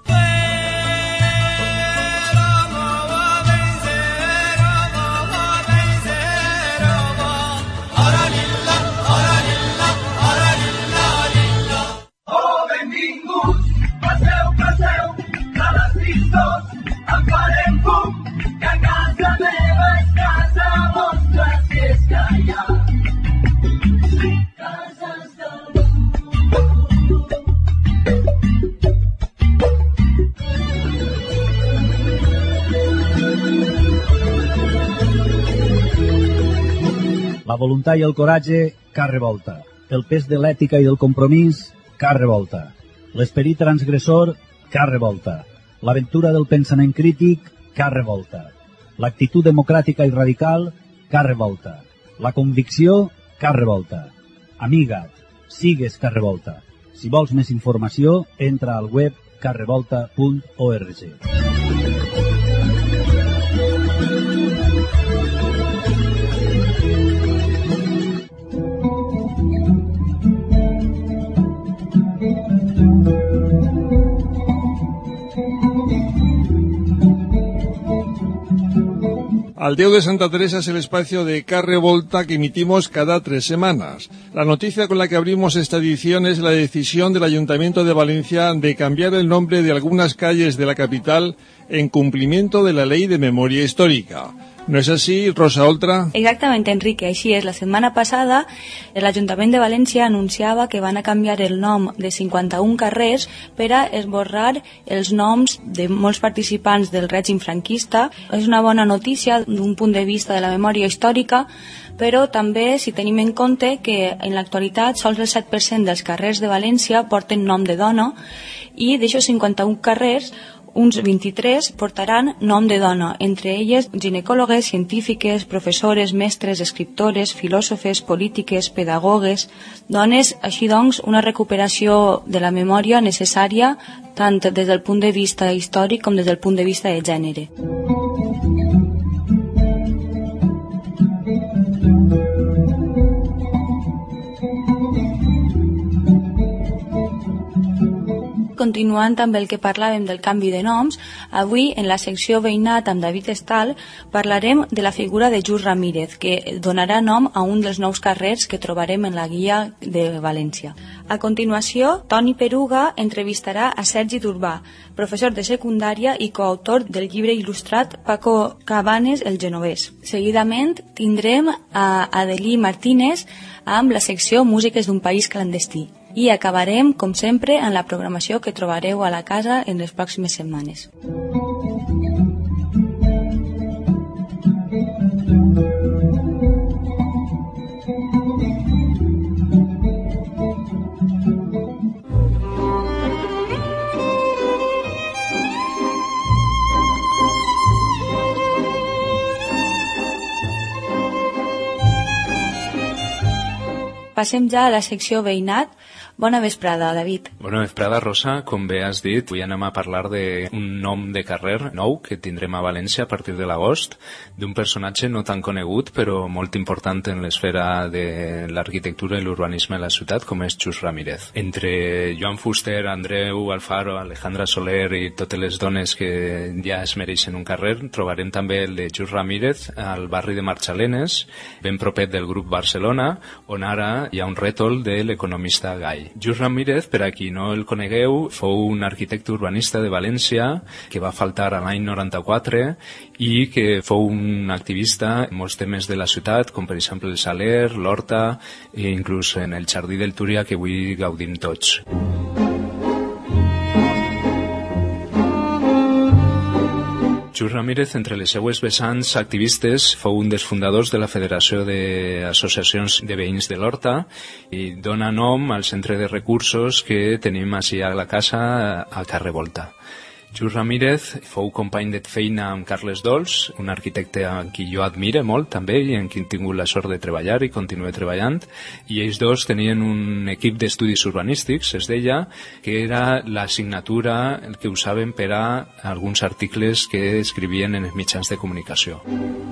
La voluntat i el coratge, Carrevolta. El pes de l'ètica i del compromís, Carrevolta. L'esperit transgressor, Carrevolta. L'aventura del pensament crític, Carrevolta. L'actitud democràtica i radical, Car Revolta. La convicció, Car Revolta. Amiga't, sigues Car Revolta. Si vols més informació, entra al web carrevolta.org. Aldeo de Santa Teresa es el espacio de Car Revolta que emitimos cada 3 semanas. La noticia con la que abrimos esta edición es la decisión del Ayuntamiento de Valencia de cambiar el nombre de algunas calles de la capital en cumplimiento de la Ley de Memoria Histórica. ¿No es así, Rosa Oltra? Exactamente, Enrique, així és. La setmana passada l'Ajuntament de València anunciava que van a canviar el nom de 51 carrers per a esborrar els noms de molts participants del règim franquista. És una bona notícia d'un punt de vista de la memòria històrica, però també si tenim en compte que en l'actualitat sols el 7% dels carrers de València porten nom de dona i d'aixòs 51 carrers uns 23 portaran nom de dona, entre elles ginecòlogues, científiques, professores, mestres, escriptores, filòsofes, polítiques, pedagogues, dones. Així doncs, una recuperació de la memòria necessària tant des del punt de vista històric com des del punt de vista de gènere. Continuant amb el que parlàvem del canvi de noms, avui en la secció Veïnat amb David Estal parlarem de la figura de Just Ramírez, que donarà nom a un dels nous carrers que trobarem en la guia de València. A continuació, Toni Peruga entrevistarà a Sergi Durbà, professor de secundària i coautor del llibre il·lustrat Paco Cabanes, el genovès. Seguidament tindrem a Adelí Martínez amb la secció Músiques d'un país clandestí. I acabarem, com sempre, en la programació que trobareu a la casa en les pròximes setmanes. Passem ja a la secció Veïnat. Bona vesprada, David. Bona vesprada, Rosa. Com bé has dit, avui anem a parlar d'un nom de carrer nou que tindrem a València a partir de l'agost, d'un personatge no tan conegut, però molt important en l'esfera de l'arquitectura i l'urbanisme de la ciutat, com és Just Ramírez. Entre Joan Fuster, Andreu Alfaro, Alejandra Soler i totes les dones que ja es mereixen un carrer, trobarem també el de Just Ramírez al barri de Marxalenes, ben propet del grup Barcelona, on ara hi ha un rètol de l'economista Gai. Just Ramírez, per a qui no el conegueu, fou un arquitecte urbanista de València que va faltar a l'any 94 i que fou un activista en molts temes de la ciutat, com per exemple el Saler, l'Horta i inclús en el Jardí del Túria que avui gaudim tots. Just Ramírez, entre les seues vessants activistes, fou un dels fundadors de la Federació d'Associacions de Veïns de l'Horta i dona nom al centre de recursos que tenim així a la casa a Car Revolta. Just Ramírez fou company de feina amb Carles Dols, un arquitecte amb qui jo admire molt també i amb qui he tingut la sort de treballar i continuo treballant, i ells dos tenien un equip d'estudis urbanístics, es deia, que era l'assignatura que usaven per a alguns articles que escrivien en els mitjans de comunicació.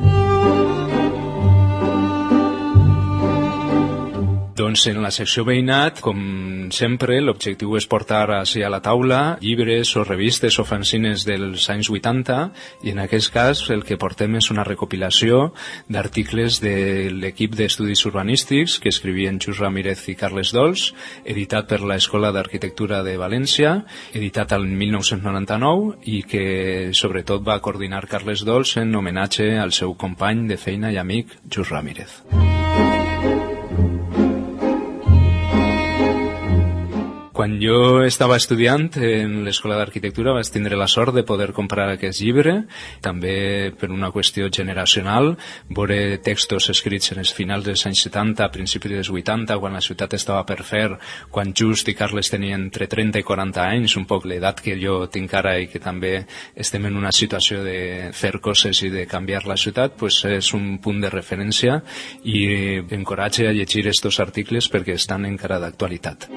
Doncs en la secció Veïnat, com sempre, l'objectiu és portar així a la taula llibres o revistes o fanzines dels anys 80 i en aquest cas el que portem és una recopilació d'articles de l'equip d'estudis urbanístics que escrivien Just Ramírez i Carles Dols, editat per l'Escola d'Arquitectura de València, editat el 1999 i que sobretot va coordinar Carles Dols en homenatge al seu company de feina i amic Just Ramírez. Quan Quan jo estava estudiant en l'Escola d'Arquitectura vaig tindre la sort de poder comprar aquest llibre, també per una qüestió generacional, veure textos escrits en els finals dels anys 70, a principis dels 80, quan la ciutat estava per fer, quan Just i Carles tenien entre 30 i 40 anys, un poc l'edat que jo tinc ara i que també estem en una situació de fer coses i de canviar la ciutat, pues és un punt de referència i encoratge a llegir estos articles perquè estan encara d'actualitat.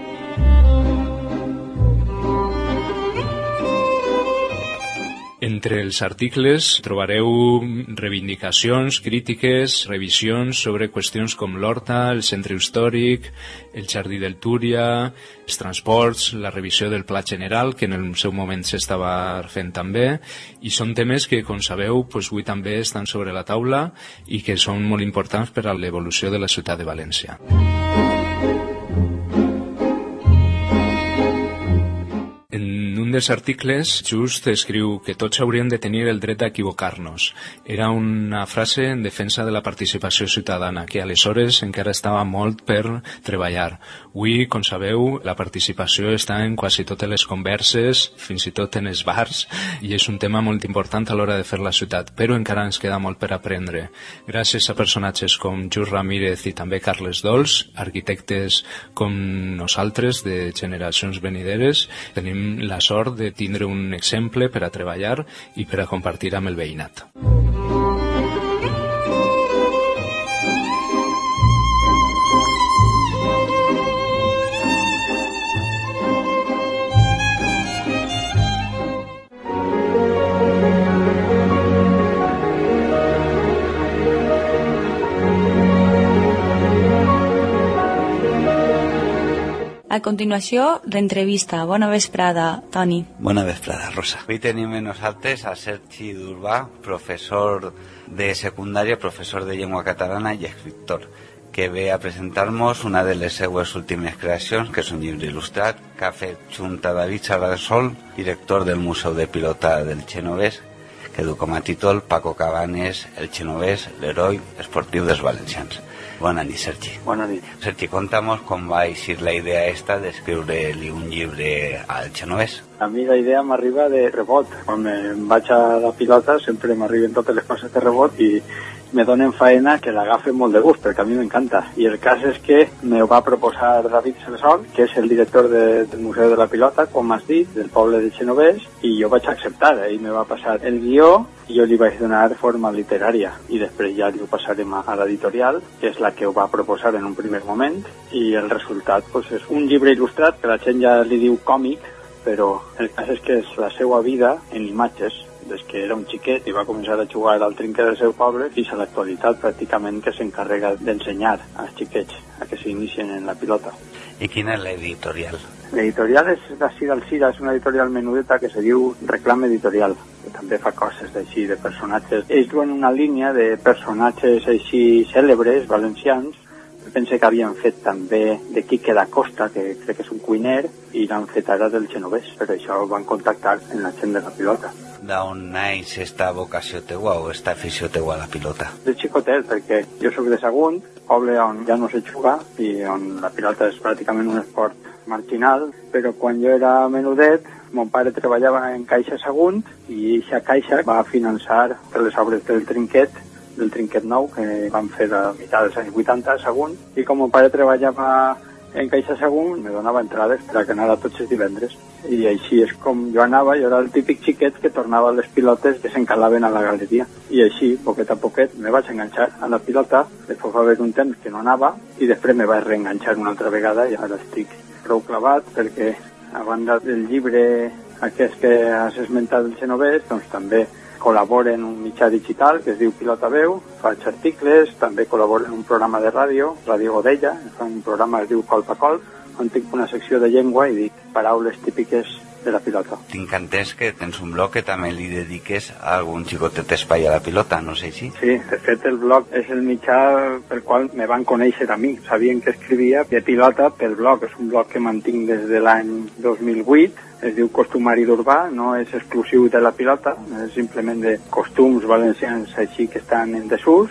Entre els articles trobareu reivindicacions, crítiques, revisions sobre qüestions com l'Horta, el centre històric, el Jardí del Túria, els transports, la revisió del Pla General, que en el seu moment s'estava fent també, i són temes que, com sabeu, avui també estan sobre la taula i que són molt importants per a l'evolució de la ciutat de València. Un dels articles Just escriu que tots hauríem de tenir el dret a equivocar-nos. Era una frase en defensa de la participació ciutadana, que aleshores encara estava molt per treballar. Avui, com sabeu, la participació està en quasi totes les converses, fins i tot en els bars, i és un tema molt important a l'hora de fer la ciutat, però encara ens queda molt per aprendre. Gràcies a personatges com Just Ramírez i també Carles Dols, arquitectes com nosaltres de generacions venideres, tenim la sort de tindre un exemple per a treballar i per a compartir amb el veïnat. A continuació, l'entrevista. Bona vesprada, Toni. Bona vesprada, Rosa. Avui tenim amb nosaltres a Sergi Durbà, professor de secundària, professor de llengua catalana i escriptor, que ve a presentar-nos una de les seues últimes creacions, que és un llibre il·lustrat que ha fet junt a David Sarasol, director del Museu de Pilota del Genovès, que du com a títol Paco Cabanes, el genovès, l'heroi esportiu dels valencians. Bona nit, Sergi. Bona nit. Sergi, conta'mos com va eixir la idea esta d'escriure-li un llibre al genovès. A mi la idea m'arriba de rebot. Quan em vaig a la pilota sempre m'arriben totes les coses de rebot i me donen faena que l'agafen molt de gust, perquè a mi m'encanta. I el cas és que me ho va proposar David Sarasol, que és el director del Museu de la Pilota, com has dit, del poble de Genovès, i jo vaig acceptar. Ell me va passar el guió i jo li vaig donar forma literària. I després ja li ho passarem a l'editorial, que és la que ho va proposar en un primer moment, i el resultat és un llibre il·lustrat, que la gent ja li diu còmic, però el cas és que és la seva vida en imatges, des que era un xiquet i va començar a jugar al trinquet del seu poble fins a l'actualitat pràcticament que s'encarrega d'ensenyar als xiquets a que s'inicien en la pilota. I quina és l'editorial? L'editorial és d'ací d'Alcira, és una editorial menudeta que se diu Reclam Editorial, que també fa coses d'així, de personatges. Ells duen una línia de personatges així cèlebres, valencians. Pense que havien fet també de Quique da Costa, que crec que és un cuiner, i l'han fet ara del genovès. Per això van contactar amb la gent de la pilota. D'on naix esta vocació teua o esta afició teua a la pilota? De xicotet, perquè jo soc de Sagunt, poble on ja no se juga i on la pilota és pràcticament un esport marginal, però quan jo era menudet, mon pare treballava en Caixa Sagunt i aquesta caixa va finançar les obres del trinquet nou que van fer a mitjà dels anys 80 a Sagunt, i com mon pare treballava en Caixa Sagunt me donava entrades per a que anava tots els divendres, i així és com jo anava. Jo era el típic xiquet que tornava a les pilotes que s'encalaven a la galeria, i així, poquet a poquet, me vaig enganxar a la pilota. Després va haver un temps que no anava i després me vaig reenganxar una altra vegada i ara estic prou clavat, perquè a banda del llibre aquest que has esmentat del genovès, doncs també col·laboro en un mitjà digital que es diu Pilota Veu, faig articles, també col·laboro en un programa de ràdio, Ràdio Godella, fa un programa que es diu Colp a Colp, on tinc una secció de llengua i dic paraules típiques de la pilota. Tinc entès que tens un blog que també li dediques a algun xicotet espai a la pilota, no sé si? Sí, de fet el blog és el mitjà pel qual me van conèixer a mi. Sabien que escrivia de pilota pel blog. És un blog que mantinc des de l'any 2008, es diu Costumari d'Urbà, no és exclusiu de la pilota, és simplement de costums valencians així que estan en desús,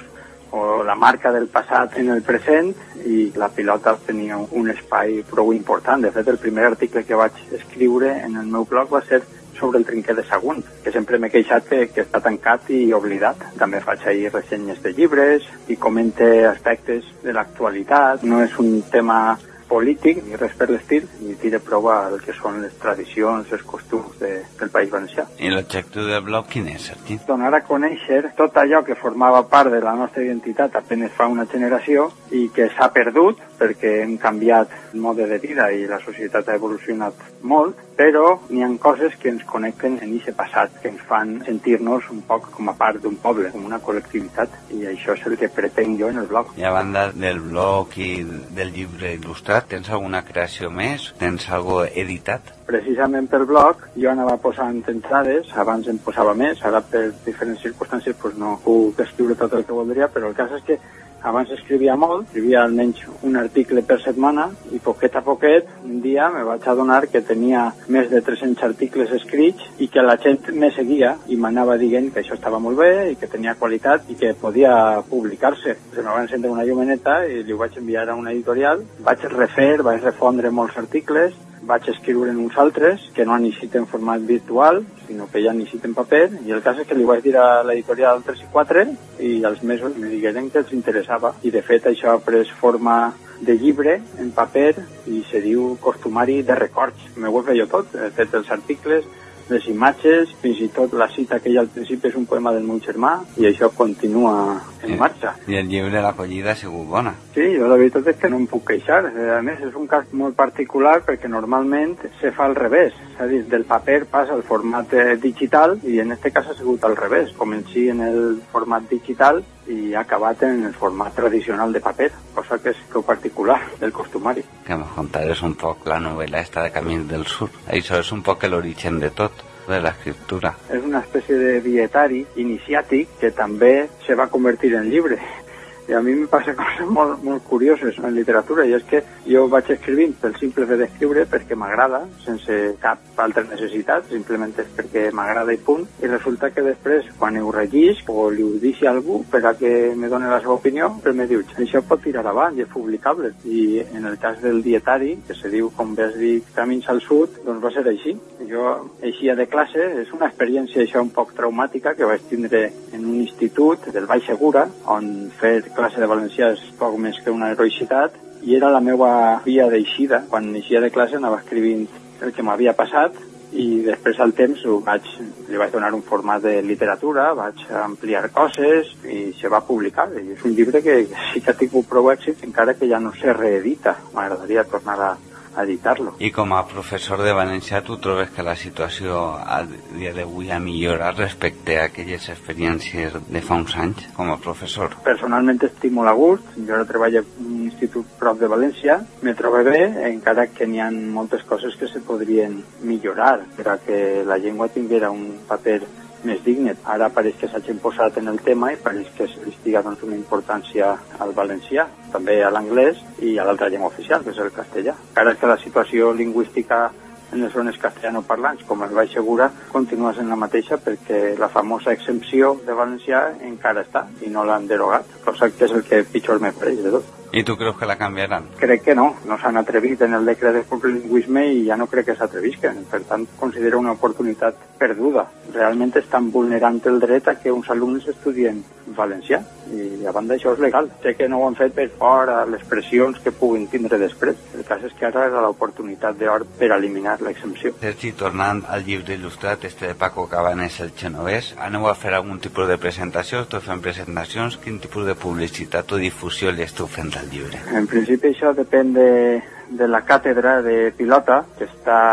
o la marca del passat en el present, i la pilota tenia un espai prou important. De fet, el primer article que vaig escriure en el meu blog va ser sobre el trinquer de Sagunt, que sempre m'he queixat que està tancat i oblidat. També faig ahir ressenyes de llibres i comente aspectes de l'actualitat. No és un tema polític ni res per l'estil, i tira prova del que són les tradicions, els costums del País Valencià. I l'objectiu del blog quin és, Sergi? Donar a conèixer tot allò que formava part de la nostra identitat apenas fa una generació i que s'ha perdut perquè hem canviat el mode de vida i la societat ha evolucionat molt, però n'hi ha coses que ens connecten en aquest passat, que ens fan sentir-nos un poc com a part d'un poble, com una col·lectivitat, i això és el que pretenc jo en el blog. I a banda del blog i del llibre il·lustrat, tens alguna creació més? Tens algo editat? Precisament pel blog jo anava posant entrades, abans en posava més, ara per diferents circumstàncies no puc escriure tot el que voldria, però el cas és que abans escrivia molt, escrivia almenys un article per setmana, i poquet a poquet, un dia me vaig adonar que tenia més de 300 articles escrits i que la gent me seguia i m'anava dient que això estava molt bé i que tenia qualitat i que podia publicar-se. Se me va encendre una llumeneta i li ho vaig enviar a una editorial, vaig refondre molts articles, vaig escriure en uns altres que no necessiten format virtual, sinó que ja necessiten paper, i el cas és que li vaig dir a l'editorial 3 i 4 i als mesos me digueren que els interessava, i de fet això ha pres forma de llibre en paper i se diu Costumari de records. M'ho he fet jo tot, he fet els articles, les imatges, fins i tot la cita que hi ha al principi és un poema del meu germà, i això continua en marxa. I el llibre l'acollida ha sigut bona. Sí, jo la veritat és que no em puc queixar. A més, és un cas molt particular perquè normalment se fa al revés. És a dir, del paper passa al format digital i en aquest cas ha sigut al revés. Comenci en el format digital i ha acabat en el format tradicional de paper, cosa que és prou particular del Costumari. Que me contares un poc la novel·la esta de Camins del Sur. Això és un poc l'origen de tot, de l'escriptura. És una espècie de dietari iniciàtic que també se va convertir en llibre. I a mi em passa coses molt curioses en literatura, i és que jo vaig escrivint pel simple fet d'escriure perquè m'agrada, sense cap altra necessitat, simplement és perquè m'agrada i punt, i resulta que després, quan ho rellisc o li ho deixi a algú per a que me doni la seva opinió, però me diu, això pot tirar avant i és publicable. I en el cas del dietari, que se diu, com bé has dit, Camins al Sud, doncs va ser així. Jo eixia de classe, és una experiència això un poc traumàtica que vaig tindre en un institut del Baix Segura, on fer classe de valencià és poc més que una heroïcitat, i era la meva via d'eixida. Quan eixia de classe anava escrivint el que m'havia passat, i després al temps li vaig donar un format de literatura, vaig ampliar coses i se va publicar. I és un llibre que sí que ha tingut prou èxit, encara que ja no se reedita. M'agradaria tornar a editar-lo. I com a professor de valencià, tu trobes que la situació a dia d'avui ha millorat respecte a aquelles experiències de fa uns anys com a professor? Personalment estic molt a gust. Jo ara treballo en un institut prop de València. Me trobo bé, encara que n'hi ha moltes coses que se podrien millorar per a que la llengua tinguera un paper més digne. Ara pareix que s'hagin posat en el tema i pareix que s'estiga doncs, una importància al valencià, també a l'anglès i a l'altra llengua oficial, que és el castellà. Encara que la situació lingüística en les zones castellanoparlants, com el Baix Segura, continua sent la mateixa perquè la famosa exempció de valencià encara està i no l'han derogat, cosa que és el que pitjor me pareix de tot. I tu creus que la canviaran? Crec que no s'han atrevit en el decret de plurilingüisme i ja no crec que s'atrevisquen. Per tant, considero una oportunitat perduda. Realment estan vulnerant el dret a que uns alumnes estudien valencià i a banda això és legal. Sé que no ho han fet per por a les pressions que puguin tindre després. El cas és que ara era l'oportunitat d'or per eliminar l'exempció. Sergi, tornant al llibre il·lustrat de Paco Cabanes, El Genovès, aneu a fer algun tipus de presentació? Esteu fent presentacions? Quin tipus de publicitat o difusió li esteu fent al llibre? En principi això depèn de la càtedra de pilota, que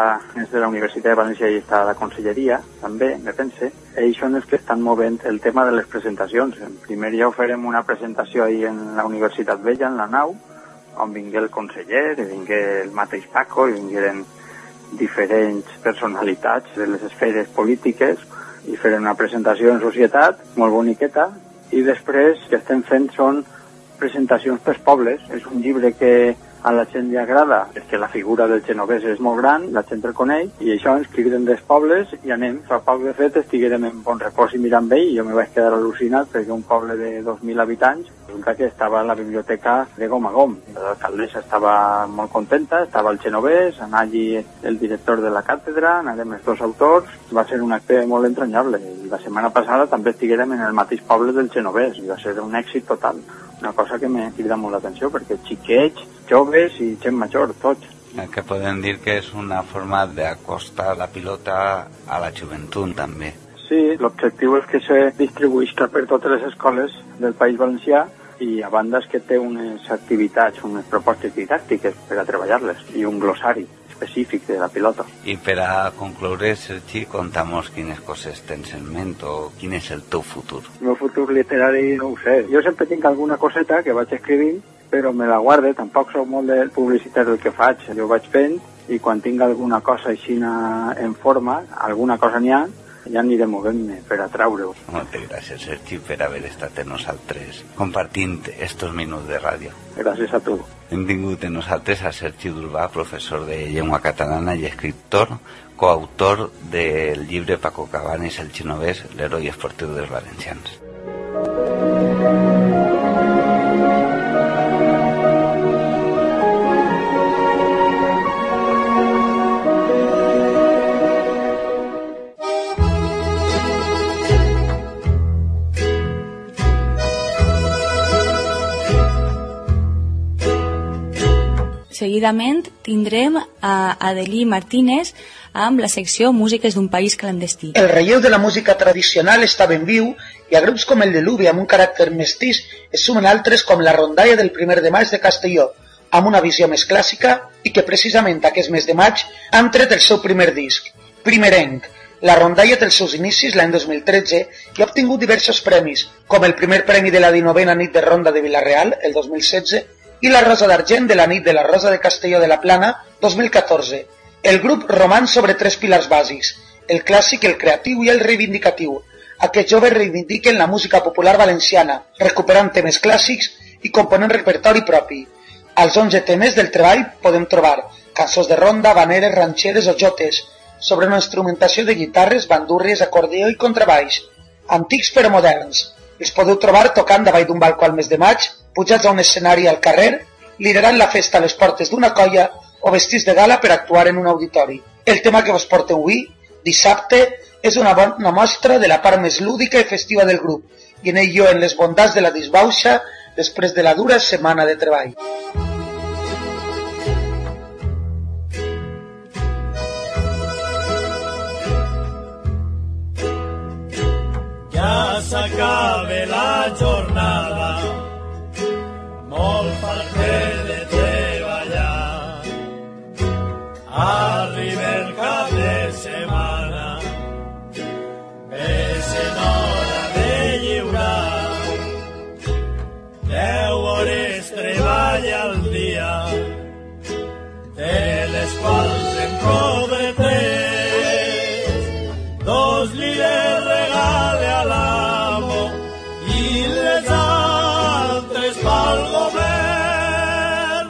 és de la Universitat de València i està a la Conselleria, també, me pense. Ells són els que estan movent el tema de les presentacions. En primer lloc farem una presentació ahir en la Universitat Vella, en la nau, on vingué el conseller, i vingué el mateix Paco, i vingueren diferents personalitats de les esferes polítiques, i farem una presentació en societat, molt boniqueta, i després que estem fent són presentacions pels pobles. És un llibre que a la gent li agrada, perquè la figura del genovès és molt gran, la gent el coneix, i això ens cridem dels pobles i anem. Fa poc, de fet, estiguérem en Bon Repòs i Mirambell, i jo me vaig quedar al·lucinat perquè un poble de 2.000 habitants, resulta que estava a la biblioteca de gom a gom. L'alcaldessa estava molt contenta, estava el genovès, anar allí el director de la càtedra, anàrem els dos autors, va ser un acte molt entranyable. I la setmana passada també estiguérem en el mateix poble del genovès, i va ser un èxit total. Una cosa que m'ha cridat molt l'atenció, perquè xiquets, joves i gent major, tots. Que podem dir que és una forma d'acostar la pilota a la joventut, també. Sí, l'objectiu és que se distribuïsca per totes les escoles del País Valencià, i a banda és que té unes activitats, unes propostes didàctiques per a treballar-les, i un glossari específic de la pilota. I per a concloure, Sergi, conta'mos quines coses tens en ment o quin és el teu futur. El meu futur literari no ho sé. Jo sempre tinc alguna coseta que vaig escrivint, però me la guarde. Tampoc soc molt de publicitat del que faig. Jo vaig fent, i quan tinc alguna cosa així en forma, alguna cosa n'hi ha, ja aniré movent-me per a traure-ho. Moltes gràcies, Sergi, per haver estat amb nosaltres compartint estos minuts de ràdio. Gràcies a tu. Hem tingut amb nosaltres a Sergi Durbà, professor de llengua catalana i escriptor, coautor del llibre Paco Cabanes, el genovès, l'heroi esportiu dels valencians. Seguidament tindrem a Adelí Martínez amb la secció Músiques d'un país clandestí. El relleu de la música tradicional està ben viu i a grups com el de l'Ubi amb un caràcter mestís es sumen altres com la rondalla del 1 de maig de Castelló, amb una visió més clàssica i que precisament aquest mes de maig han tret el seu primer disc, Primerenc. La rondalla té els seus inicis l'any 2013 i ha obtingut diversos premis, com el primer premi de la 19a nit de Ronda de Vila-real, el 2016, i la Rosa d'Argent de la nit de la Rosa de Castelló de la Plana, 2014. El grup roman sobre 3 pilars bàsics, el clàssic, el creatiu i el reivindicatiu. Aquests joves reivindiquen la música popular valenciana, recuperant temes clàssics i component repertori propi. Als 11 temes del treball podem trobar cançons de ronda, habaneres, ranxeres o jotes, sobre una instrumentació de guitarres, bandúrries, acordeó i contrabaix, antics però moderns. Els podeu trobar tocant davall d'un balcó al mes de maig, pujats a un escenari al carrer, liderant la festa a les portes d'una colla o vestits de gala per actuar en un auditori. El tema que vos portem avui, Dissabte, és una bona mostra de la part més lúdica i festiva del grup, i en ell lloen les bondats de la disbauxa després de la dura setmana de treball. Ja s'acabe la jornada, molt farter de treballar. Arriba el cap de setmana, és en hora de lliurar. 10 hores treballa al dia, de les quals en cobre 3. 2 li regale a l'amo i les altres pel govern.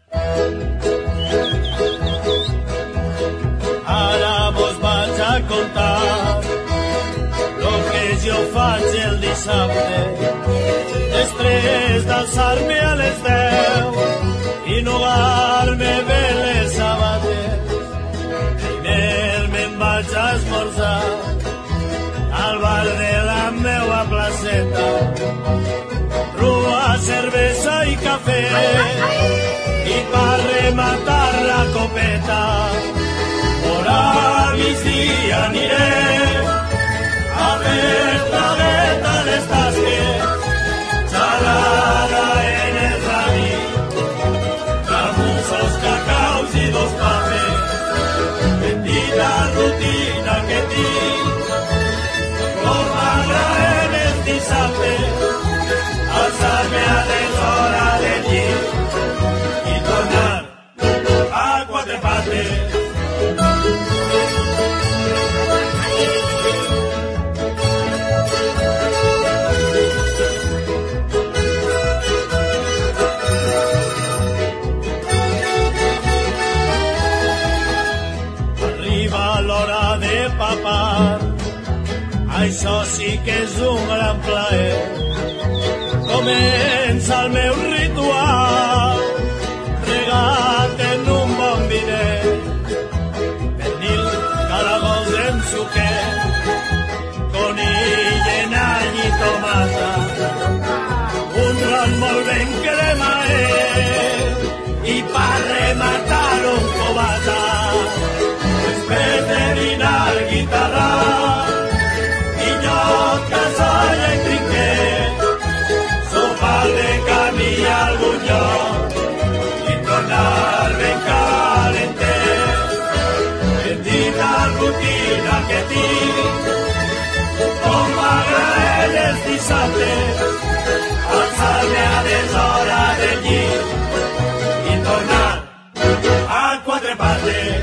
Ara vos vaig a contar lo que jo faig el dissabte, després d'alçar-me a les 10 i nugar-me bé les sabates. Primer me'n vaig a esmorzar al bar de la meua placeta, rua, cervesa i cafè, i per rematar la copeta, fora migdia aniré a fer traguet a les tasques, xalada en el radi, tramussos, cacaus i 2 papers, bendita rutina que tinc, com m'agraden els dissabtes, alçar-me a les hores del llit i tornar a 4 pates. això sí que és un gran plaer. Comença el meu ritual, regat en un bon viner, pernil, caragols en suquet, conill en all i tomata, un ron molt ben cremaet i per rematar un cubata, després de dinar guitarra, pinyot, casolla i trinquet, sopar de camí a algun lloc i tornar ben calentet. Bendita rutina que tinc, com m'agraden els dissabtes, alçar-me a deshora del llit i tornar a quatre pates.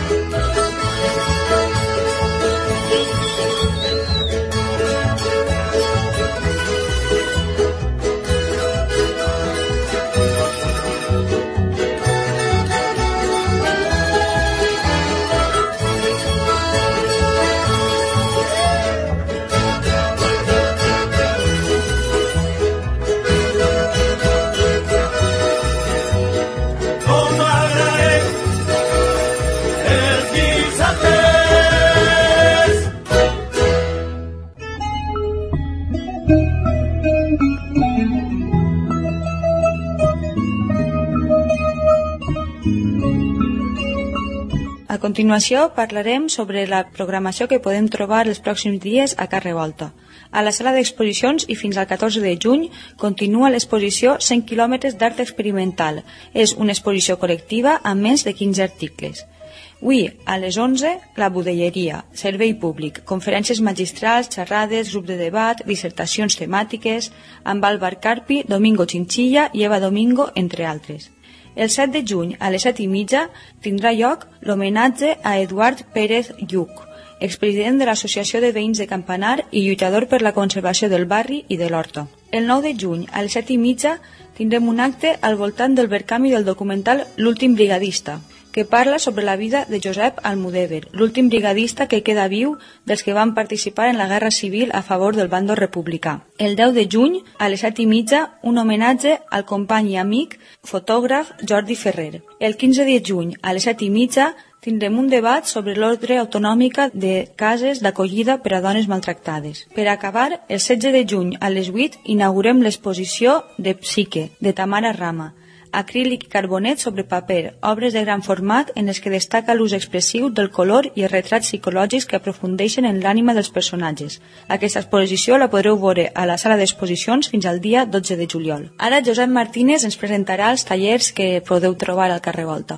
A continuació parlarem sobre la programació que podem trobar els pròxims dies a Carrer Volta. A la sala d'exposicions i fins al 14 de juny continua l'exposició 100 quilòmetres d'art experimental. És una exposició col·lectiva amb més de 15 articles. Avui, a les 11, la budelleria, servei públic, conferències magistrals, xerrades, grup de debat, dissertacions temàtiques, amb Álvar Carpi, Domingo Chinchilla i Eva Domingo, entre altres. El 7 de juny, a les 7:30, tindrà lloc l'homenatge a Eduard Pérez Lluc, expresident de l'Associació de Veïns de Campanar i lluitador per la conservació del barri i de l'Horta. El 9 de juny, a les 7:30, tindrem un acte al voltant del verkami del documental L'últim brigadista, que parla sobre la vida de Josep Almudévar, l'últim brigadista que queda viu dels que van participar en la Guerra Civil a favor del bàndol republicà. El 10 de juny, a les 7:30, un homenatge al company i amic fotògraf Jordi Ferrer. El 15 de juny, a les 7:30, tindrem un debat sobre l'ordre autonòmica de cases d'acollida per a dones maltractades. Per acabar, el 16 de juny, a les 8, inaugurem l'exposició de Psique, de Tamara Rama, acrílic i carbonet sobre paper, obres de gran format en les que destaca l'ús expressiu del color i els retrats psicològics que aprofundeixen en l'ànima dels personatges. Aquesta exposició la podreu veure a la sala d'exposicions fins al dia 12 de juliol. Ara Josep Martínez ens presentarà els tallers que podeu trobar al carrer Volta.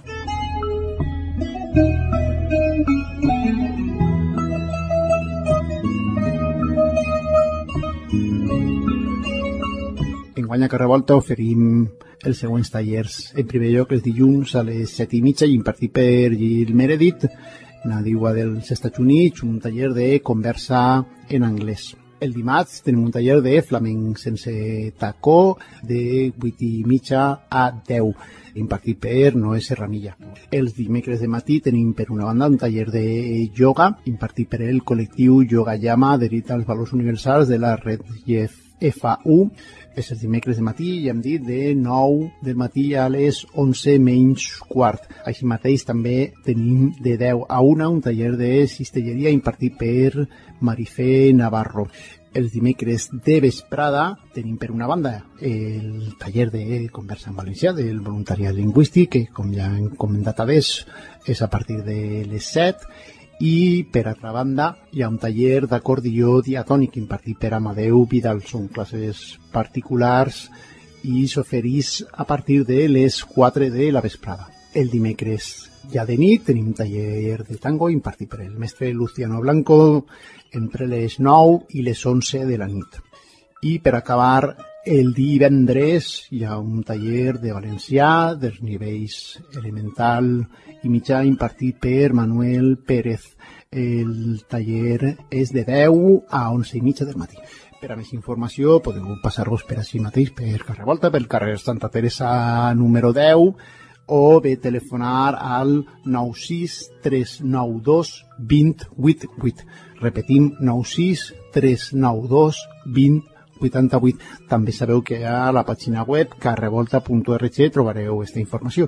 Enguany a Carrer Volta oferim els següents tallers. En primer lloc, els dilluns a les 7:30, impartit per Gil Meredith, nadiua dels Estats Units, un taller de conversa en anglès. El dimarts tenim un taller de flamenc sense tacó de 8:30 a 10, impartit per Noé Serranilla. Els dimecres de matí tenim per una banda un taller de yoga impartit per el col·lectiu Yoga Llama adherit als valors universals de la red FAU. És els dimecres de matí, ja hem dit, de 9 del matí a les 11 menys quart. Així mateix també tenim de 10 a 1 un taller de cistelleria impartit per Marifé Navarro. Els dimecres de vesprada tenim per una banda el taller de conversa en valencià del voluntariat lingüístic, que com ja hem comentat abans és a partir de les 7, i per altra banda hi ha un taller d'acordió diatònic impartit per Amadeu Vidal. Són classes particulars i s'oferís a partir de les 4 de la vesprada. El dimecres ja de nit tenim un taller de tango impartit per el mestre Luciano Blanco entre les 9 i les 11 de la nit. I per acabar, el divendres hi ha un taller de valencià dels nivells elemental i mitjà impartit per Manuel Pérez. El taller és de 10 a 11:30 del matí. Per a més informació podeu passar-vos per així mateix per Carrer Volta, pel carrer Santa Teresa número 10, o bé telefonar al 96 392 2088. Repetim, 96 392 2088. També sabeu que a la pàgina web carrevolta.org trobareu aquesta informació.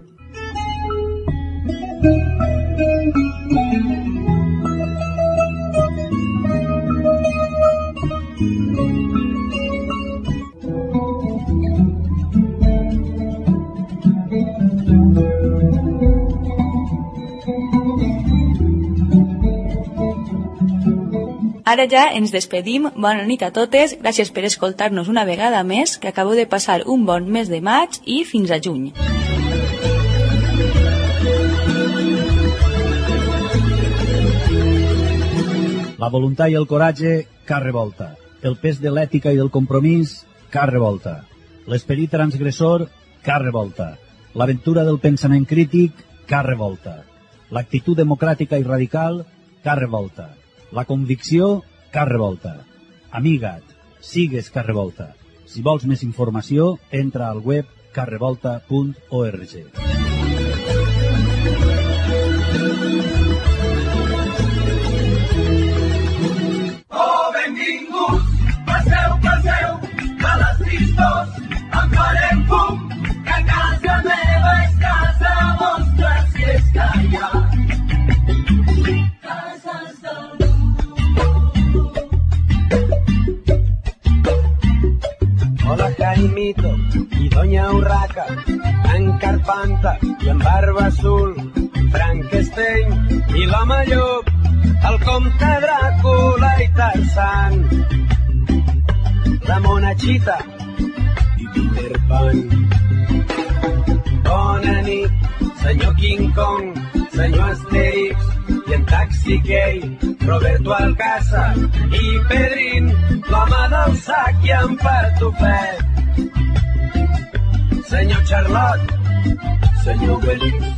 Ara ja ens despedim. Bona nit a totes. Gràcies per escoltar-nos una vegada més, que acabeu de passar un bon mes de maig i fins a juny. La voluntat i el coratge, car revolta. El pes de l'ètica i del compromís, car revolta. L'esperit transgressor, car revolta. L'aventura del pensament crític, car revolta. L'actitud democràtica i radical, car revolta. La convicció, car revolta. Amiga't, sigues car revolta. Si vols més informació, entra al web carrevolta.org. Oh, benvinguts, passeu, passeu, a les tristors en farem fum, que casa meva és casa vostra, si és que hi ha cases del món. Hola Jaimito y Doña Urraca, en Carpanta y en Barba Azul, Frankenstein y la Llop, el comte Dràcula i Tarzan, la Monachita i Peter Pan. Bona nit, senyor King Kong, senyor Asterix i en Taxi Gay, Roberto Alcázar i Pedrín, l'home del sac i en Patufet. Senyor Charlot, senyor Belix.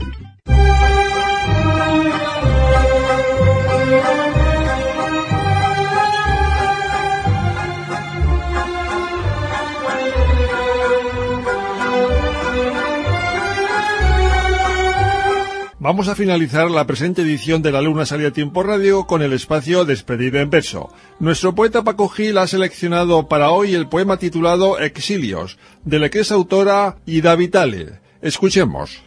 Vamos a finalizar la presente edición de La Luna Sale a Tiempo Radio con el espacio Despedida en Verso. Nuestro poeta Paco Gil ha seleccionado para hoy el poema titulado Exilios, del que es autora Ida Vitale. Escuchemos.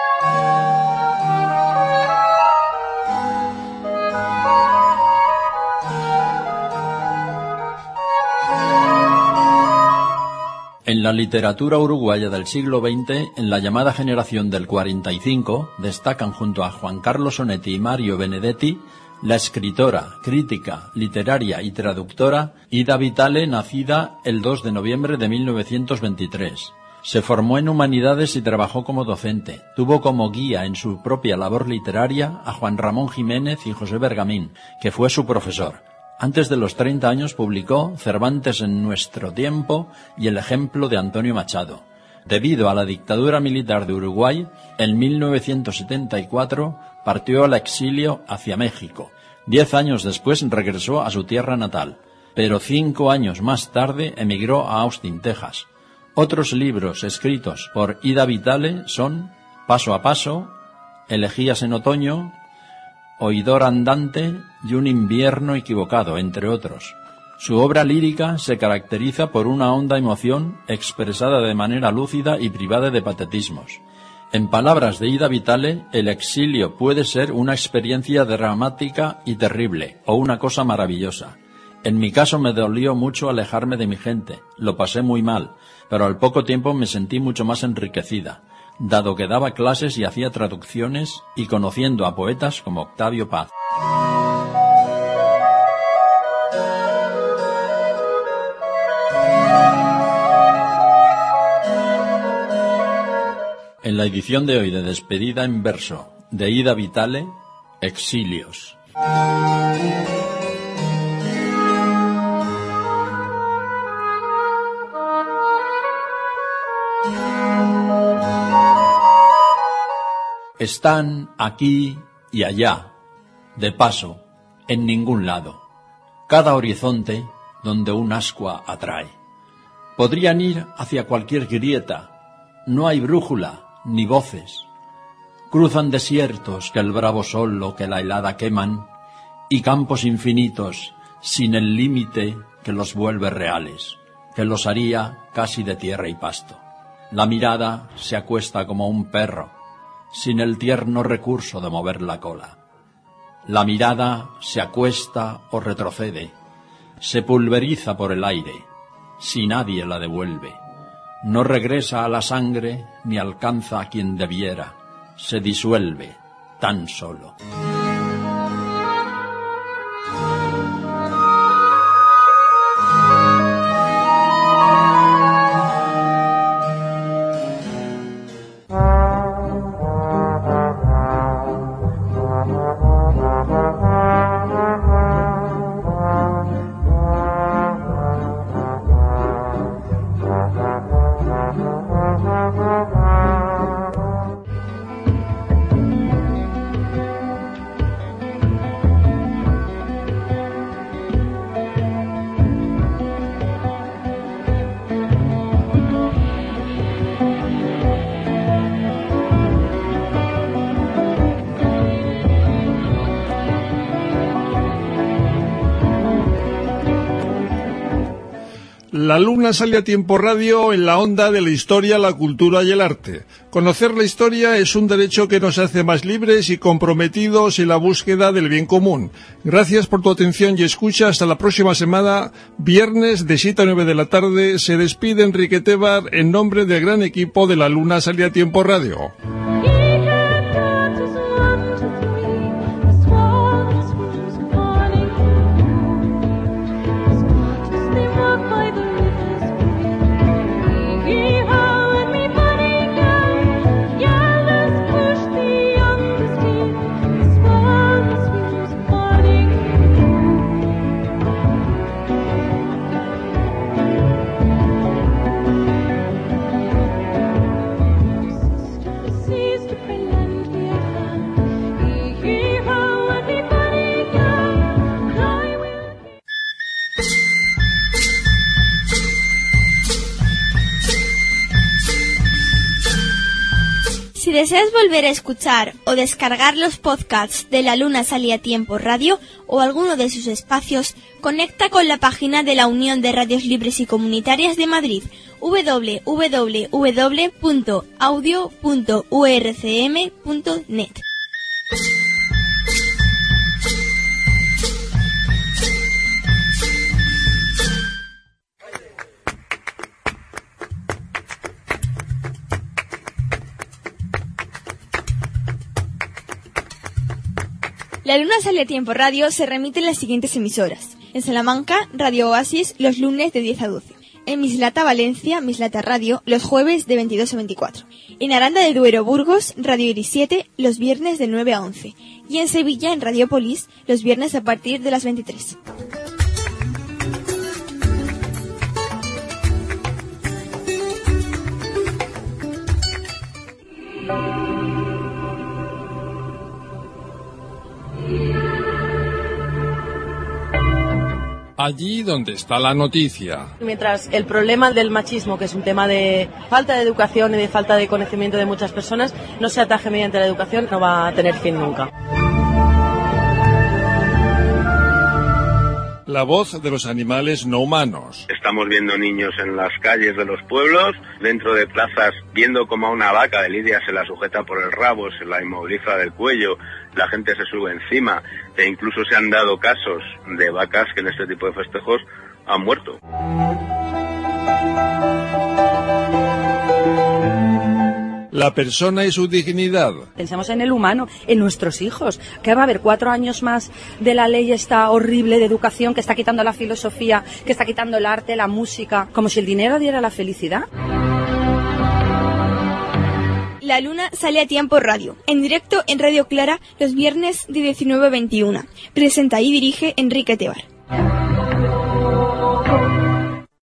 En la literatura uruguaya del siglo XX, en la llamada generación del 45, destacan junto a Juan Carlos Onetti y Mario Benedetti la escritora, crítica, literaria y traductora Ida Vitale, nacida el 2 de noviembre de 1923. Se formó en Humanidades y trabajó como docente. Tuvo como guía en su propia labor literaria a Juan Ramón Jiménez y José Bergamín, que fue su profesor. Antes de los 30 años publicó Cervantes en nuestro tiempo y El ejemplo de Antonio Machado. Debido a la dictadura militar de Uruguay, en 1974 partió al exilio hacia México. 10 años después regresó a su tierra natal, pero 5 años más tarde emigró a Austin, Texas. Otros libros escritos por Ida Vitale son Paso a paso, Elegías en otoño, Oidor andante y Un invierno equivocado, entre otros. Su obra lírica se caracteriza por una honda emoción expresada de manera lúcida y privada de patetismos. En palabras de Ida Vitale, el exilio puede ser una experiencia dramática y terrible, o una cosa maravillosa. En mi caso me dolió mucho alejarme de mi gente, lo pasé muy mal, pero al poco tiempo me sentí mucho más enriquecida, dado que daba clases y hacía traducciones y conociendo a poetas como Octavio Paz. En la edición de hoy de Despedida en Verso de Ida Vitale, Exilios. Están aquí y allá, de paso, en ningún lado, cada horizonte donde un ascua atrae. Podrían ir hacia cualquier grieta, no hay brújula ni voces, cruzan desiertos que el bravo sol o que la helada queman, y campos infinitos sin el límite que los vuelve reales, que los haría casi de tierra y pasto. La mirada se acuesta como un perro, sin el tierno recurso de mover la cola. La mirada se acuesta o retrocede, se pulveriza por el aire, si nadie la devuelve. No regresa a la sangre ni alcanza a quien debiera, se disuelve tan solo. La luna sale a Tiempo Radio en la onda de la historia, la cultura y el arte. Conocer la historia es un derecho que nos hace más libres y comprometidos en la búsqueda del bien común. Gracias por tu atención y escucha. Hasta la próxima semana, viernes de 7 a 9 de la tarde. Se despide Enrique Tebar en nombre del gran equipo de La Luna Sale a Tiempo Radio. Si deseas volver a escuchar o descargar los podcasts de La Luna Sale a Tiempo Radio o alguno de sus espacios, conecta con la página de la Unión de Radios Libres y Comunitarias de Madrid, www.audio.urcm.net. La Luna Sale a Tiempo Radio se remite en las siguientes emisoras. En Salamanca, Radio Oasis, los lunes de 10 a 12. En Mislata, Valencia, Mislata Radio, los jueves de 22 a 24. En Aranda de Duero, Burgos, Radio Iris 7, los viernes de 9 a 11. Y en Sevilla, en Radiopolis, los viernes a partir de las 23. Allí donde está la noticia. Mientras el problema del machismo, que es un tema de falta de educación y de falta de conocimiento de muchas personas, no se ataje mediante la educación, no va a tener fin nunca. La voz de los animales no humanos. Estamos viendo niños en las calles de los pueblos, dentro de plazas, viendo como a una vaca de lidia se la sujeta por el rabo, se la inmoviliza del cuello, la gente se sube encima, e incluso se han dado casos de vacas que en este tipo de festejos han muerto. La persona y su dignidad. Pensemos en el humano, en nuestros hijos, que va a haber 4 años más de la ley esta horrible de educación que está quitando la filosofía, que está quitando el arte, la música, como si el dinero diera la felicidad. La Luna Sale a Tiempo Radio, en directo en Radio Clara, los viernes de 19 a 21. Presenta y dirige Enrique Tebar.